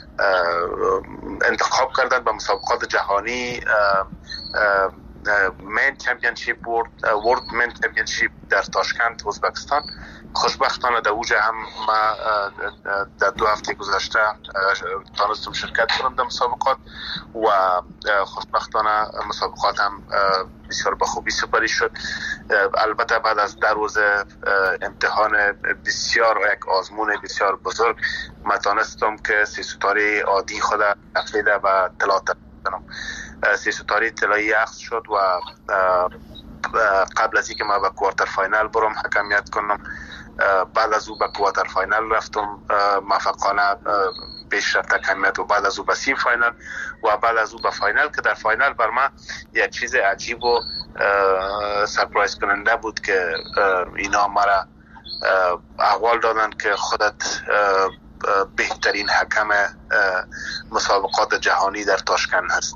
انتخاب کردن به مسابقات جهانی مین چمپیونشیپ ورلد مین چمپیونشیپ در تاشکند ازبکستان. خوشبختانه در اوجه هم ما در دو هفته گذشته تانستم شرکت کنم در مسابقات و خوشبختانه مسابقات هم بسیار به خوبی سپری شد. البته بعد از در روز امتحان بسیار و یک آزمون بسیار بزرگ ما تانستم که سی ستاره عادی خود افلیده و طلا کنم. سی ستاره طلایی اخذ شد و قبل از اینکه ما به کوارتر فاینال برم حکمیت کنم، بعد از او به کوارتر فاینال رفتم موفقانه پیش رفت حکمیت و بعد از او به سیم فاینال و بعد از او به فاینال که در فاینال بر من یک چیز عجیب و سرپرایز کننده بود که اینا مرا احوال دادن که خودت بهترین حکم مسابقات جهانی در تاشکند هست.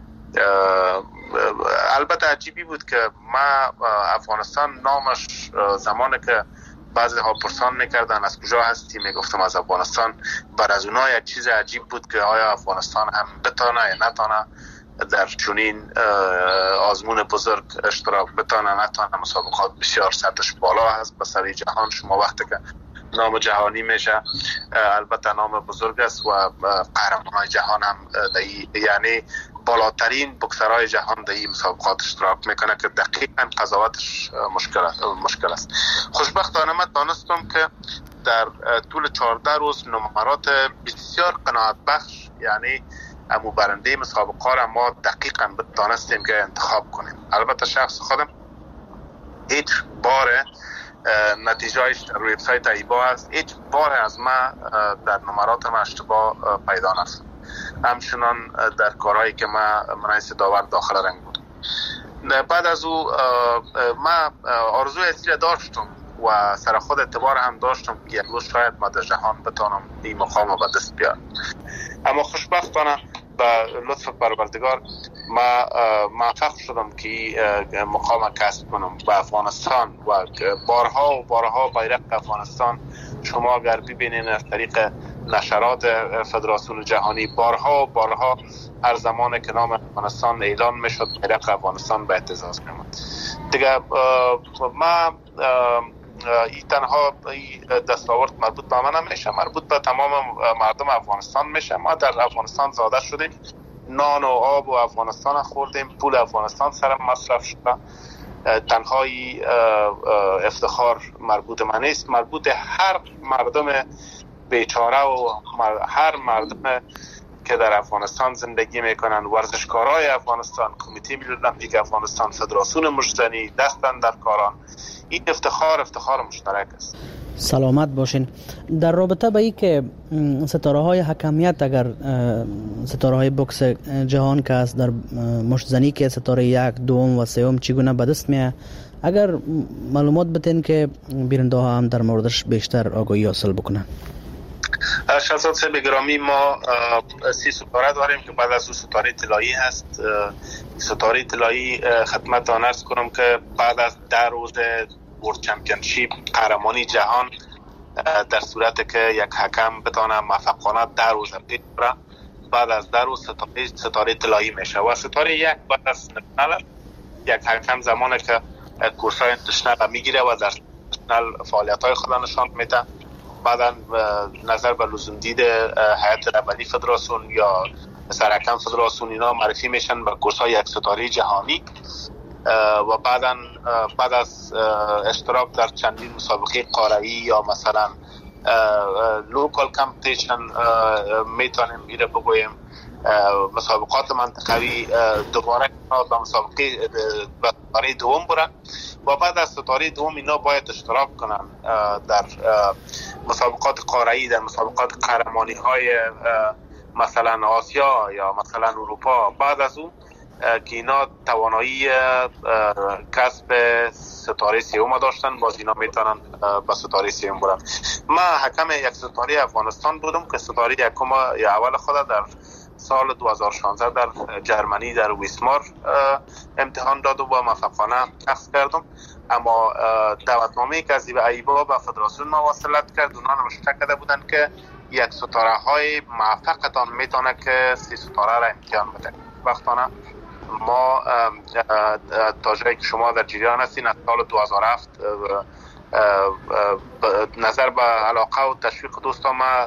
البته عجیبی بود که ما افغانستان نامش زمانی که بعضی ها پرسان میکردن از کجا هستی، میگفتم از افغانستان. بر از اونها یک چیز عجیب بود که آیا افغانستان هم بتانه یا نتانه در چنین آزمون بزرگ اشتراک بتانه نتانه. مسابقات بسیار سطحش بالا هست به سر جهان. شما وقتی که نام جهانی میشه البته نام بزرگ است و قهرمانای جهان هم یعنی بالاترین بوکسرهای جهان در این مسابقات اشتراک میکنه که دقیقاً قضاوتش مشکل مشکل است. خوشبختانه من دانستم که در طول چهارده روز نمرات بسیار قناعت بخش، یعنی امو برنده مسابقه را ما دقیقاً دانستیم که انتخاب کنیم. البته شخص خودم هیچ بار نتیجهش در وبسایت ایبا هست، هیچ بار از ما در نمرات ما اشتباه پیدا نشد. همچنان در کارهایی که ما منعیس داور داخل رنگ بود. بعد از او ما آرزوی اصلی داشتم و سر خود اعتبار هم داشتم که یک روز شاید ما در جهان بتانم این مقام رو به دست بیارم. اما خوشبختانه به لطف پروردگار ما موفق شدم که مقام کسب کنم به افغانستان و بارها و بارها بیرق افغانستان شما اگر ببینین از طریق نشرات فدراسیون جهانی بارها و بارها هر زمان که نام افغانستان اعلان میشد بیرق افغانستان به اهتزاز می‌آمد. دیگه ما این تنها دستاورد مربوط به من نمیشه، مربوط به تمام مردم افغانستان میشه. ما در افغانستان زاده شدیم، نان و آب و افغانستان خوردیم، پول افغانستان سر مصرف شده. تنهایی افتخار مربوط من نیست، مربوط هر مردم بیچاره و هر مردم که در افغانستان زندگی میکنن، ورزشکارای افغانستان، کمیته ملی المپیک افغانستان، فدراسیون مشتنی، دستن در کاران. این افتخار افتخار مشترک است. سلامت باشین. در رابطه با این که ستاره های حکمیت اگر ستاره های بوکس جهان که است در مشتزنی که ستاره یک دوم و سوم چگونه به دست میاد، اگر معلومات بتین که بیننده ها هم در موردش بیشتر آگاهی حاصل بکنن. شهزاد صاحب گرامی، ما سی ستاره داریم که بعد از اون ستاره طلایی هست. ستاره طلایی خدمتتان عرض کنم که بعد از ده روز ورلد چمپیونشیپ قهرمانی جهان، در صورتی که یک حکم بتونه موفقانه ده روز بره، بعد از ده روز ستاره ستاره طلایی میشه و ستاره یک بعد از نشنل یک حکم زمانی که کورسای نشنل میگیره و در نشنل فعالیت‌های خود نشان میده، بعدا نظر به لزوم دید هیئت رهبری فدراسیون یا سرحکم فدراسیون اینا معرفی میشن به کورس‌های یک ستاره جهانی و بعدا بعد از اشتراک در چندین مسابقه قاره‌ای یا مثلا لوکال کمپیتیشن میتونیم ایره بگویم مسابقات منطقوی دوباره به مسابقه ستاره دوم برن و بعد از ستاره دوم اینا باید اشتراک کنن در مسابقات قاره‌ای، در مسابقات قهرمانی های مثلا آسیا یا مثلا اروپا. بعد از اون که اینا توانایی کسب ستاره سیوم داشتن، باز اینا میتونن به ستاره سیوم برن. من حکم یک ستاره افغانستان بودم که ستاره یکم اول خود در سال دو هزار و شانزده در جرمنی در ویسمار امتحان داد و با موفقانه اخذ کردم. اما دعوتنامه‌ای که از ایبا به فدراسیون مواصلت کرد، اونا نوشته کرده بودن که یک ستاره های موفقتان میتونه که سی ستاره را امتحان بده. وقتانه ما تا جایی که شما در جریان هستین از سال دو هزار و هفت نظر به علاقه و تشویق دوستان ما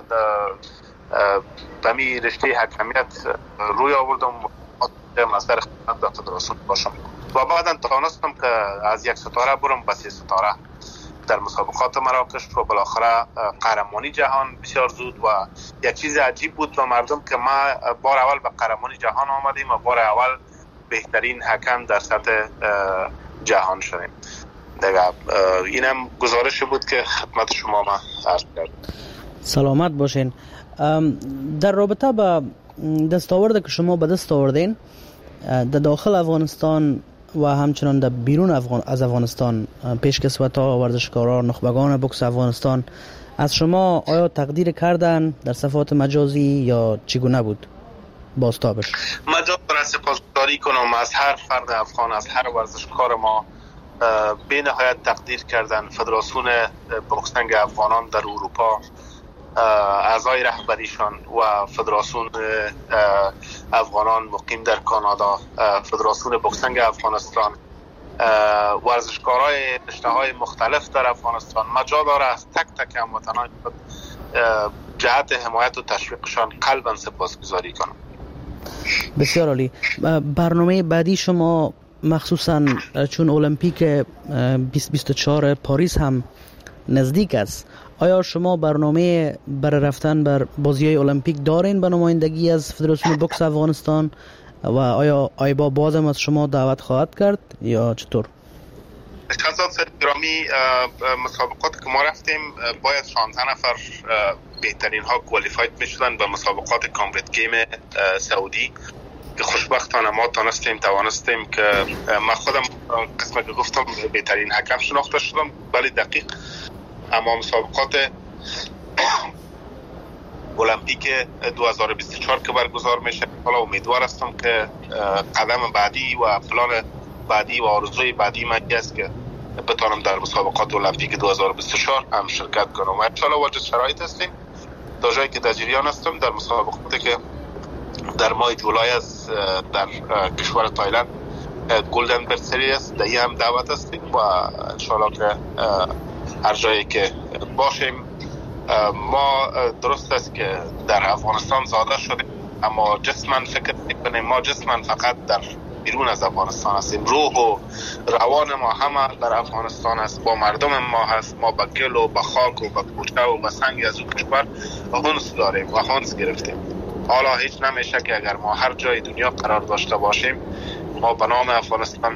به می رشته حکمیت روی آوردم و مصدر خدمت به فدراسیون باشم و بعدا توانستم که از یک ستاره برم به سه ستاره در مسابقات مراکش و بالاخره قهرمانی جهان بسیار زود. و یک چیز عجیب بود به مردم که ما بار اول به قهرمانی جهان آمدیم و بار اول بهترین حکم در سطح جهان شدیم. دیگه اینم گزارش بود که خدمت شما ما عرض کردم. سلامت باشین. در رابطه با دستاورد که شما به دست آوردین در داخل افغانستان و همچنان در بیرون افغان از افغانستان، پیشکسوت‌ها، ورزشکاران، نخبگان بوکس افغانستان از شما آیا تقدیر کردن در صفحات مجازی یا چگونه بود بازتابش؟ مجاز را سپاسگزاری کنم از هر فرد افغان، از هر ورزشکار ما به نهایت تقدیر کردن. فدراسیون بوکسنگ افغانان در اروپا، اعضای رهبریشان و فدراسیون افغانان مقیم در کانادا، فدراسیون بوکسنگ افغانستان، ورزشکارای رشته‌های مختلف در افغانستان، مجال داره از تک تک هموطنان جهت حمایت و تشویقشان قلباً سپاسگزاری کنم. بسیار عالی. برنامه بعدی شما مخصوصاً چون المپیک بیست بیست و چهار پاریس هم نزدیک است، آیا شما برنامه برای رفتن بر بازی‌های المپیک دارین به نمایندگی از فدراسیون بوکس افغانستان و آیا ایبا بازم از شما دعوت خواهد کرد یا چطور؟ شهزاد گرامی، مسابقات که ما رفتیم باید شانزده نفر بهترین ها کوالیفاید میشدن به مسابقات کامبت گیم سعودی که خوشبختانه ما تانستیم توانستیم که من خودم قسمت که گفتم بهترین حکم شناخته شدم، ولی دقیق. اما مسابقات المپیک دو هزار و بیست و چهار که برگزار میشه، حالا امیدوار هستم که قدم بعدی و پلان بعدی و آرزوی بعدی من است که بتونم در مسابقات المپیک دو هزار و بیست و چهار هم شرکت کنم. و ان شاء الله واجد شرایط هستیم تا جایی که در جریان هستم در مسابقاتی که در ماه جولای است در کشور تایلند گلدن برد سریز در هم دعوت هستیم و ان شاء الله که هر جایی که باشیم. ما درست است که در افغانستان زاده شدیم اما جسماً فکر میکنیم ما جسماً فقط در بیرون از افغانستان هستیم. روح و روان ما همه در افغانستان است، با مردم ما هست. ما با گل و با خاک و با کوچه و با سنگ از اون کشور هنس داریم و هنس گرفتیم. حالا هیچ نمیشه که اگر ما هر جای دنیا قرار داشته باشیم ما به نام افغانستان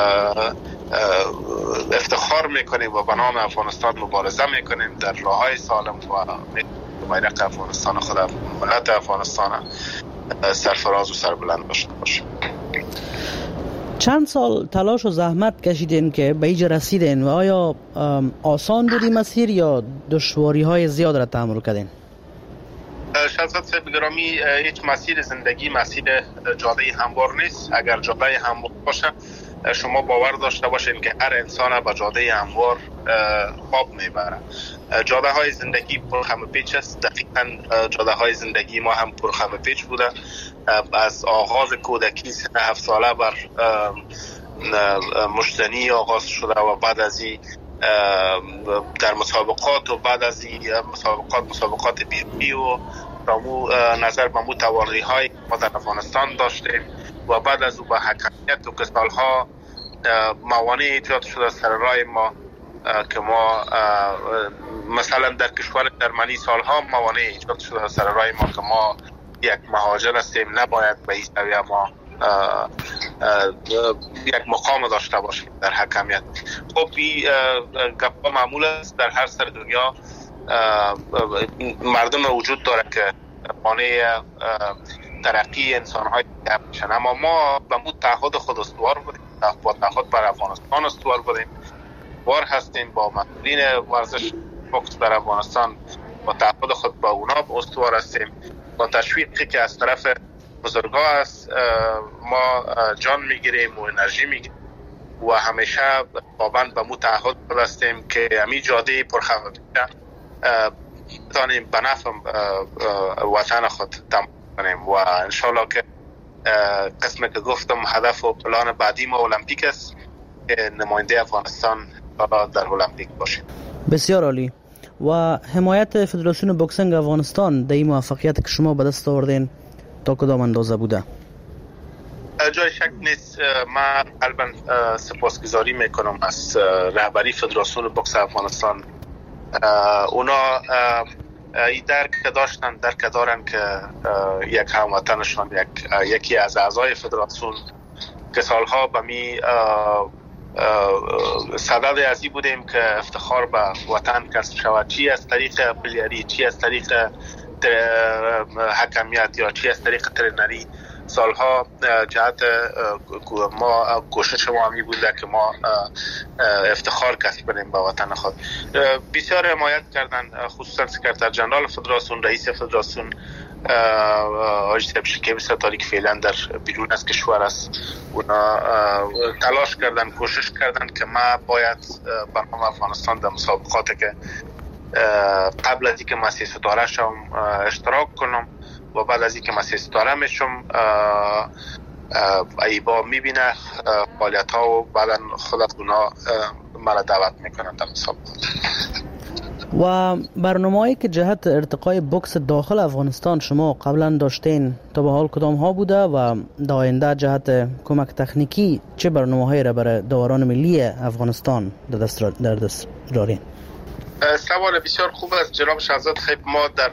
افتخار میکنیم و به نام افغانستان مبارزه میکنیم در راههای سالم و بیرق افغانستان خود ملت افغانستان سرفراز و سربلند داشته باشیم. چند سال تلاش و زحمت کشیدین که به اینجا رسیدین و آیا آسان بودی مسیر یا دشواری های زیاد را تحمل کردین؟ شهزاد صاحب گرامی، هیچ مسیر زندگی مسیر جاده هموار نیست. اگر جاده هموار باشه شما باور داشته باشین که هر انسان به جاده هموار خواب میبره. جاده های زندگی پر خم پیچ است. دقیقاً جاده های زندگی ما هم پر خم پیچ بوده. از آغاز کودکی سن هفت ساله بر مشتنی آغاز شده و بعد از این در مسابقات و بعد از این مسابقات مسابقات بیرونی و نظر به مو توانایی های ما در افغانستان داشتیم و بعد از او به حکمیت و که سالها موانع ایجاد شده سر راه ما که ما مثلا در کشور جرمنی سالها موانع ایجاد شده سر راه ما که ما یک مهاجر هستیم، نباید به این سویه ما یک مقام داشته باشیم در حکمیت. خب این گپا معمول است در هر سر دنیا. مردم وجود داره که مانع ترقی انسان های دیگر میشن. اما ما به مو تعهد خود استوار بودیم، با تعهد بر افغانستان استوار بودیم، وار هستیم با مسئولین ورزش بوکس در افغانستان، با تعهد خود با اونا استوار هستیم، با تشویقی که از طرف بزرگا است ما جان میگیریم و انرژی میگیریم و همیشه پابند به مو تعهد هستیم که همی جاده پرخطر بتانیم به نفع وطن خود تمام کنیم و انشالله که قسمی که گفتم هدف و پلان بعدی ما المپیک است که نماینده افغانستان در المپیک باشیم. بسیار عالی. و حمایت فدراسیون بوکسینگ افغانستان در این موفقیت که شما به دست آوردین تا کدام اندازه بوده؟ جای شک نیست. من قلباً سپاسگزاری میکنم از رهبری فدراسیون بوکس افغانستان. اونا این درک داشتن، درک دارن که یک هموطنشان، یک یکی از اعضای فدراسیون که سالها به می صدد ازی بودیم که افتخار به وطن کسب شود، چی از طریق پلیری، چی از طریق حکمیت یا چی از طریق ترینری. سالها جهت ما کوشش ما همی بوده که ما افتخار کسب کنیم به وطن خود. بسیار حمایت کردن، خصوصا سکرتر جنرال فدراسیون، رئیس فدراسیون حاجی صاحب شکیب ستاری که فعلا در بیرون از کشور است. اونا تلاش کردن، کوشش کردن که ما باید برنامه افغانستان در مسابقاتی که قبل از اینکه من سی ستاره شم اشتراک کنم و بعد از اینکه من سی ستاره میشم ایبا میبینه فعالیت ها و بعدا خود از اونا مرا دعوت میکنن در مسابقات. و برنامه‌ای که جهت ارتقای بوکس داخل افغانستان شما قبلا داشتین تا به حال کدام ها بوده و در آینده جهت کمک تکنیکی چه برنامه‌هایی را برای داوران ملی افغانستان در دست در دست دارین؟ سوال بسیار خوب است جناب شهزاد. خیلی ما در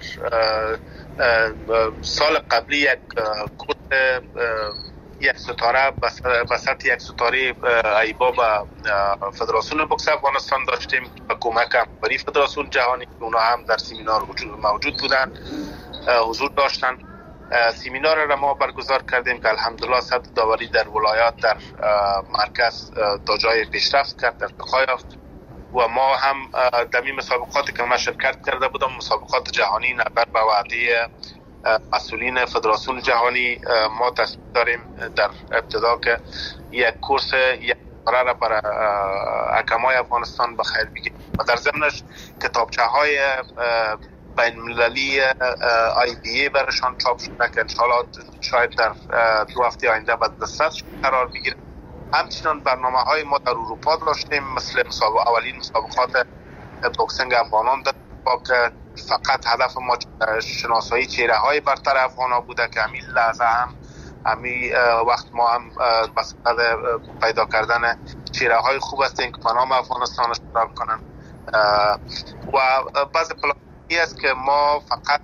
سال قبلی یک کورس یک ستاره بسط یک ستاره ایبا با فدراسیون بوکس افغانستان داشتیم با کمک همکاری فدراسیون جهانی. اونا هم در سمینار موجود بودن، حضور داشتن. سمینار را ما برگزار کردیم که الحمدلله سطح داوری در ولایات در مرکز تا جای پیشرفت کرد، ارتقا یافت و ما هم در این مسابقاتی که ما شرکت کرده بودم، مسابقات جهانی نظر به وعده مسئولین فدراسیون جهانی، ما تصمیم داریم در ابتدا که یک کورس یک دوره را برای حکمای افغانستان به خیر بگیریم و در ضمنش کتابچه های بین المللی آی بی ای برشان چاپ شده که انشاءالله شاید در دو هفته آینده به دسترس قرار بگیره. همچنان برنامه های ما در اروپا داشتیم، مثل مسابقه اولین مسابقات بوکسینگ افغانان در با که فقط هدف ما شناسایی چهره های برتر افغان ها بوده که همین لحظه هم همین وقت ما هم بسید پیدا کردن چهره های خوب هستیم که نام افغانستان اشتراک کنن و بعض پلانی است که ما فقط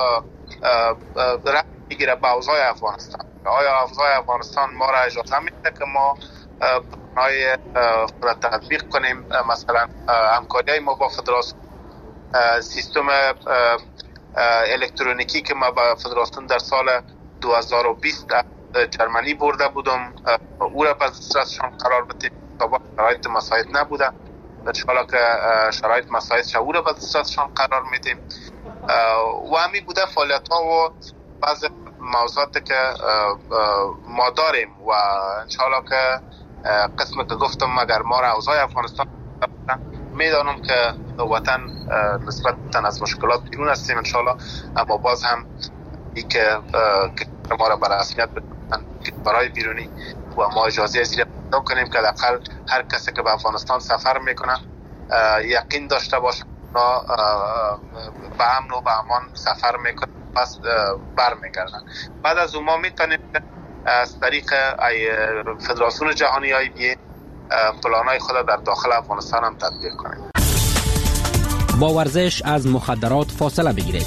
رفت میگیره به اوضاع افغانستان. آیا اوضاع افغانستان ما را اجازه میده که ما برنامه خود تطبیق کنیم؟ مثلا همکاری ما با فدراسیون، سیستم الکترونیکی که ما با فدراسیون در سال دو هزار و بیست جرمنی برده بودم، او را به دسترسشان قرار بدیم تا با شرایط مساعد نبوده. انشاءالله که شرایط مساعد شد او را به دسترسشان قرار میدیم و همی بوده فعالیت ها و بعض موضوعاتی که ما داریم و انشاءالله که قسم که گفتم اگر ما را اوضاع افغانستان میدانم که وطن نسبت از مشکلات بیرون هستیم انشاءالله، اما باز هم ای که ما را بر رسمیت بدن برای بیرونی و ما اجازه از این پیدا کنیم که حداقل هر کسی که به افغانستان سفر میکنه یقین داشته باشه به امن و به امان سفر میکنه پس برمیگردن. بعد از اون ما میتونیم از طریق فدراسیون جهانی آی بی پلانای خود در داخل افغانستان هم تطبیق کنیم. با ورزش از مخدرات فاصله بگیرید.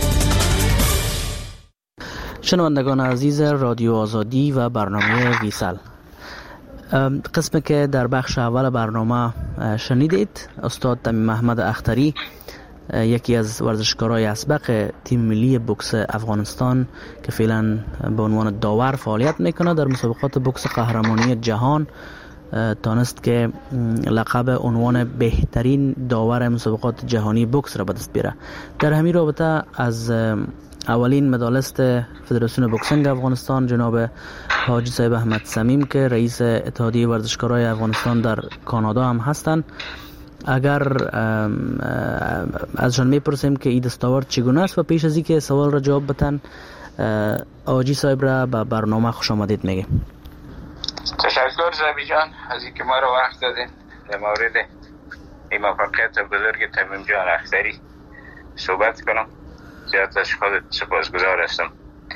شنوندگان عزیز رادیو آزادی و برنامه ویسال، قسمی که در بخش اول برنامه شنیدید، استاد تمیم احمد اختری یکی از ورزشکارای اسبق تیم ملی بوکس افغانستان که فعلا به عنوان داور فعالیت میکنه، در مسابقات بوکس قهرمانی جهان تانست که لقب عنوان بهترین داور مسابقات جهانی بوکس را به دست بیاره. در همین رابطه از اولین مدالست فدراسیون بوکسینگ افغانستان جناب حاجی صاحب احمد صمیم که رئیس اتحادیه ورزشکارای افغانستان در کانادا هم هستند، اگر ازشان میپرسیم که این دستاورد چگونه است و پیش از اینکه سوال را جواب بدن حاجی صاحب را به برنامه خوش آمدید میگیم. تشکر زبی جان از اینکه ما را وقت دادین در مورد این موفقیت بزرگ تمیم جان اختری صحبت کنم. زیاد از خودت سپاسگزار هستم.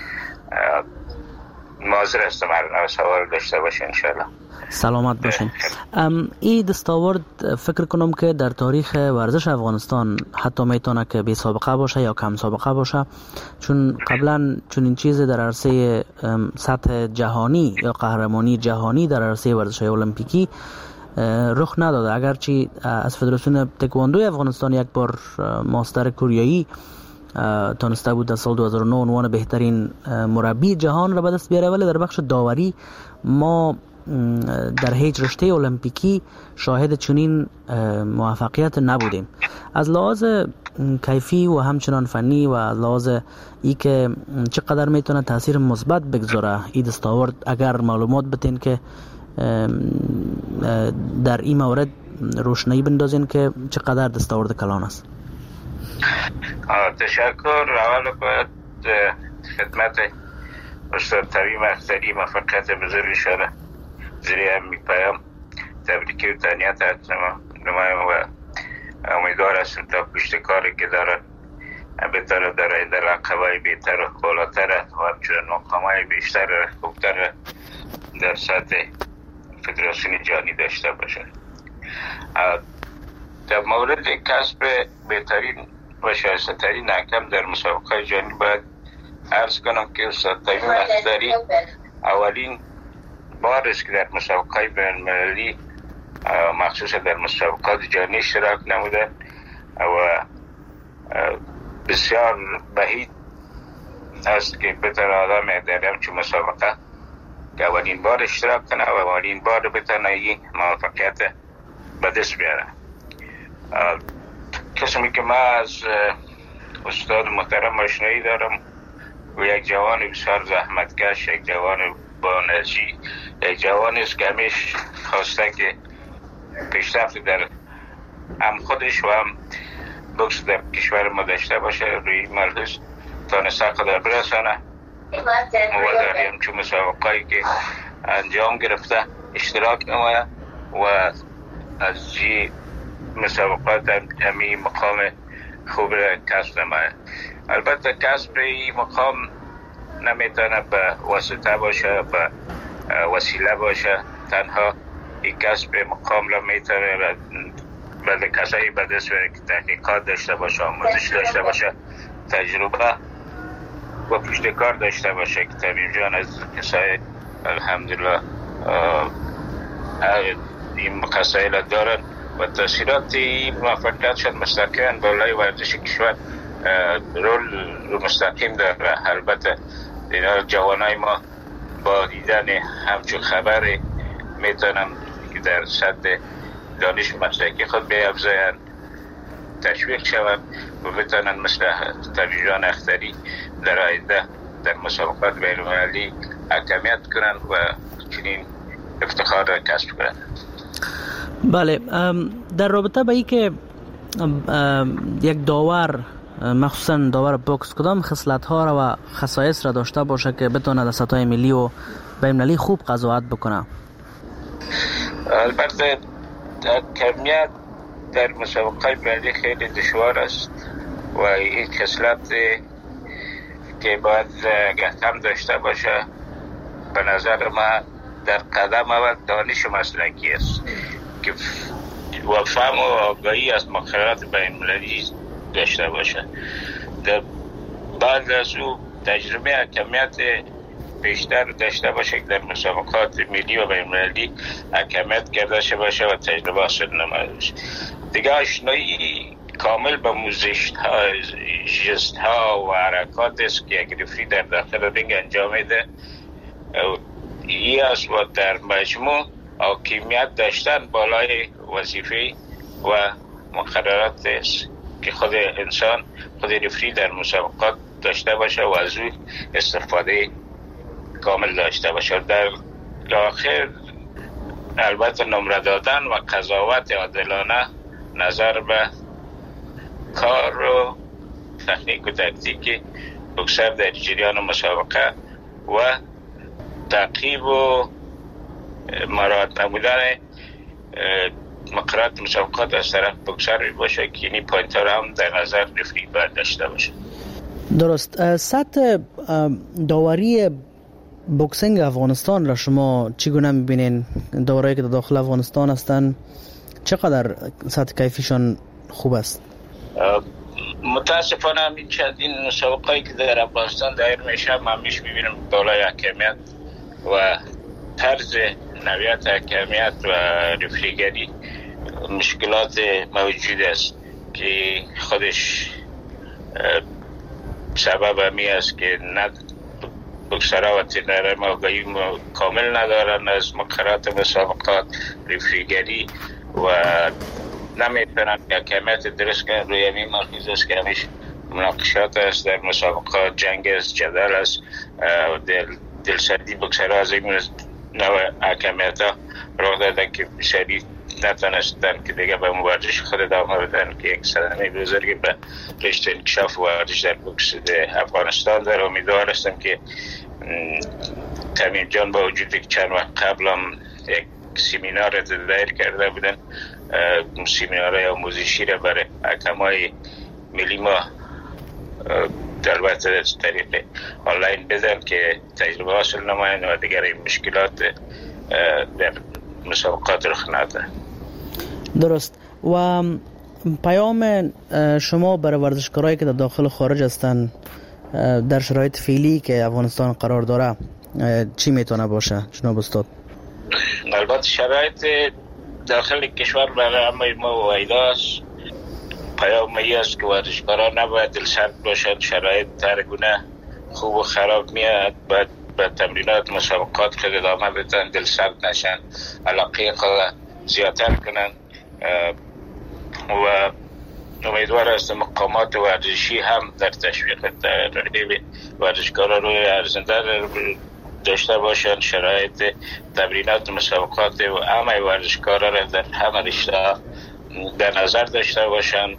معذر هستم هر سوال داشته باشه انشاءالله. سلامت باشین. این دستاورد فکر کنم که در تاریخ ورزش افغانستان حتی میتونه که بی سابقه باشه یا کم سابقه باشه، چون قبلا چون این چیز در عرصه سطح جهانی یا قهرمانی جهانی در عرصه ورزش‌های المپیکی رخ نداده. اگرچه از فدراسیون تکواندو افغانستان یک بار ماستر کوریایی تونسته بود در سال دو هزار و نه عنوان بهترین مربی جهان را به دست بیاره، ولی در بخش داوری ما در هیچ رشته المپیکی شاهد چنین موفقیت نبودیم. از لحاظ کیفی و همچنان فنی و از لحاظ ای که چقدر میتونه تاثیر مثبت بگذاره این دستاورد، اگر معلومات بدین که در این مورد روشنایی بندازین که چقدر دستاورد کلان است. تشکر. اول باید خدمت استاد تمیم اختری موفقیت بزرگی شده زیری هم میپایم تبریکی و تانیت نمایم و امیدوار هستم تا پشت کاری که دارن بهتر در این در رقبای بهتر و بالاتر و همچنان مقامای بیشتر خوبتر در سطح فدراسیون جهانی داشته باشه. در مورد کسب بهترین و شایسته‌ترین حکم در مسابقه جهانی باید عرض کنم که استاد تمیم اختری اولین بار است که در مسابقه بین‌المللی مخصوصا در مسابقات جهانی اشتراک نموده و بسیار بعید است که بتونه آدم در همچون مسابقه که اولین بار اشتراک کنه و اولین بار بتونه این موفقیت به دست بیاره. قسمی که ما از استاد محترم آشنایی دارم و یک جوان بسیار زحمتکش، یک جوان با انرژی، یک جوان است که همیشه خواسته که پیشرفت در هم خودش و هم بوکس در کشور ما داشته باشه. روی ملحوظ تانسته قدر برسانه و در همچون مسابقه‌ای که انجام گرفته اشتراک نماید و از جی مسابقات همی مقام خوب را کسب نماید. البته کسب این مقام نمیتونه به واسطه باشه، به وسیله باشه. تنها این کسب مقام را میتونه به کسایی به دست بیاره که تحقیقات داشته باشه، آموزش داشته باشه، تجربه و پشت کار داشته باشه که تمیم جان از کسای الحمدلله این مسائل دارن و تاثیرات این موفقیت شد مستقیما بالای ورزش کشور رول مستقیم داره. البته اینا جوانای ما با دیدن همچون خبر میتونن که در سطح دانش مسلکی خود بیافزاین، تشویق شوند و بتونن مثل تمیم جان اختری در آینده در مسابقات بین‌المللی حکمیت کنن و چنین افتخار را کسب کنن. بله، در رابطه با این که یک داور مخصوصا داور بوکس کدام خصلت ها را و خصایص را داشته باشه که بتونه در سطح ملی و بین‌المللی خوب قضاوت بکنه؟ البته کمیت در مسابقه ملی خیلی دشوار است و این خصلت که باید گهتم داشته باشه به نظر ما در قدم اول دانش مسلکی است که و فهم و آگاهی از مقررات بین‌المللی داشته باشه. در بعد از او تجربه حکمیت بیشتر داشته باشه که در مسابقات ملی و بین‌المللی حکمیت کرده باشه و تجربه حاصل نمایده باشه. دیگه آشنایی کامل به موزشت ها جست ها و حرکات است که یک رفری در داخل رینگ انجام میده. این است و در مجموع حاکمیت داشتن بالای وظیفه و مقررات است که خود انسان خود رفری در مسابقات داشته باشه و از او استفاده کامل داشته باشه. در آخر البته نمره دادن و قضاوت عادلانه نظر به کار و تکنیک و تاکتیک بوکسر در جریان مسابقه و تعقیب و مراعات نمودن مقررات مسابقات از طرف بوکسر باشه که این پوینت ها هم در نظر رفری باید داشته باشه. درست. سطح داوری بوکسینگ افغانستان را شما چگونه میبینین؟ داورایی که در داخل افغانستان هستن چقدر سطح کیفیشان خوب است؟ متاسفانه همین چندین مسابقه‌ای که در افغانستان دایر میشه من میش میبینم بالای حکمیت و طرز نوعیت حکمیت و رفریگری مشکلات موجود است که خودش سبب همی است که نه بوکسرها و ترینرها آگاهی کامل ندارن از مقررات مسابقات رفریگری و نمیتونن حکمیت درست کنن. روی همین مرکز است که همیشه مناقشات است در مسابقات، جنگ است، جدل است، دل دلسردی بوکسرها از این نوع حکمیت ها راه دادن که بسیاری نتونستن که دیگه به ورزش خود ادامه بدن که یک صدمه بزرگی به رشته انکشاف ورزش در بوکس افغانستان در. امیدوار هستم که تمیم جان با وجود که چند وقت قبل هم یک سیمینار دایر کرده بودن، سیمینارهای آموزشی را برای حکمای ملی ما البته از طریق آنلاین بدن که تجربه حاصل نماین و دیگر این مشکلات در مسابقات رخ نده. درست. و پیام شما برای ورزشکارایی که در داخل خارج هستن در شرایط فعلی که افغانستان قرار داره چی میتونه باشه جناب استاد؟ البته شرایط داخل کشور برای همه ما وایداست. پیام ای است که ورزشکاران نباید دلسرد باشند. شرایط هرگونه خوب و خراب میاد، باید به تمرینات مسابقات خود ادامه بدن، دلسرد نشن، علاقه خود زیادتر کنن و امیدوار است مقامات ورزشی هم در تشویق ترغیب ورزشکاران روی ارزنده داشته باشند. شرایط تمرینات مسابقات و همه ورزشکاران را در همه رشته در نظر داشته باشند،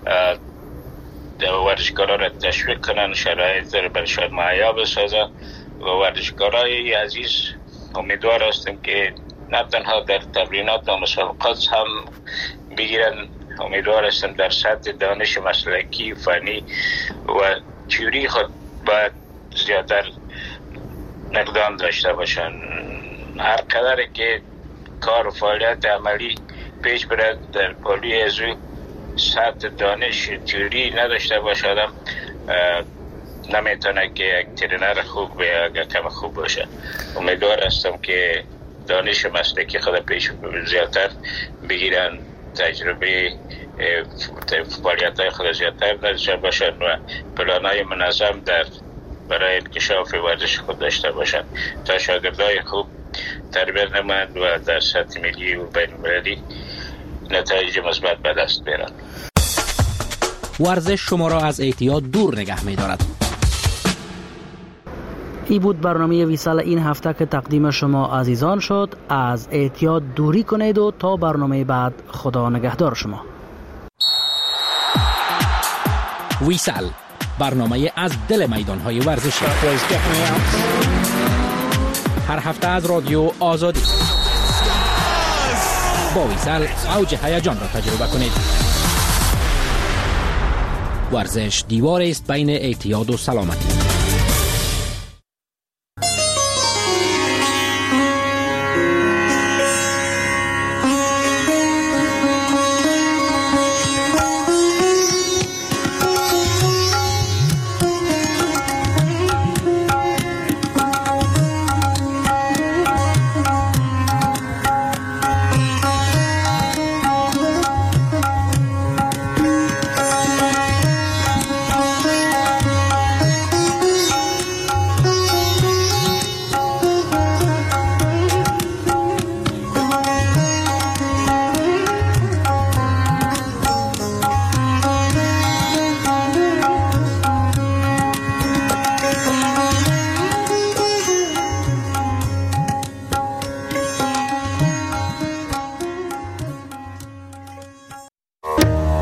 ورزشکاران را تشویق کنند، شرایط را برشان مهیا بسازند و ورزشکارای عزیز امیدوار هستم که نه تنها در تمرینات و مسابقات هم بگیرن، امیدوار هستم در سطح دانش مسلکی فنی و تئوری خود باید زیادتر اقدام داشته باشن. هر قدر که کار و فعالیت عملی پیش برد در پالی از سطح دانش تئوری نداشته باشد نمیتونه که یک ترینر خوب یا کم خوب باشه. امیدوار هستم که دانش مسلکی خود پیش زیادتر بگیرن، تجربه فعالیت های خود زیادتر داشته باشن و پلان های منظم در برای انکشاف ورزش خود داشته باشن تا شاگردای خوب تربیت نمایند و در سطح ملی و بین المللی نتایج مثبت به دست بیارند. ورزش شما را از اعتیاد دور نگه می دارد. ای بود برنامه ویسال این هفته که تقدیم شما عزیزان شد. از اعتیاد دوری کنید و تا برنامه بعد خدا نگهدار شما. ویسال برنامه از دل میدان‌های ورزشی هر هفته از رادیو آزادی. با ویسال اوج هیجان را تجربه کنید. ورزش دیواری است بین اعتیاد و سلامتی.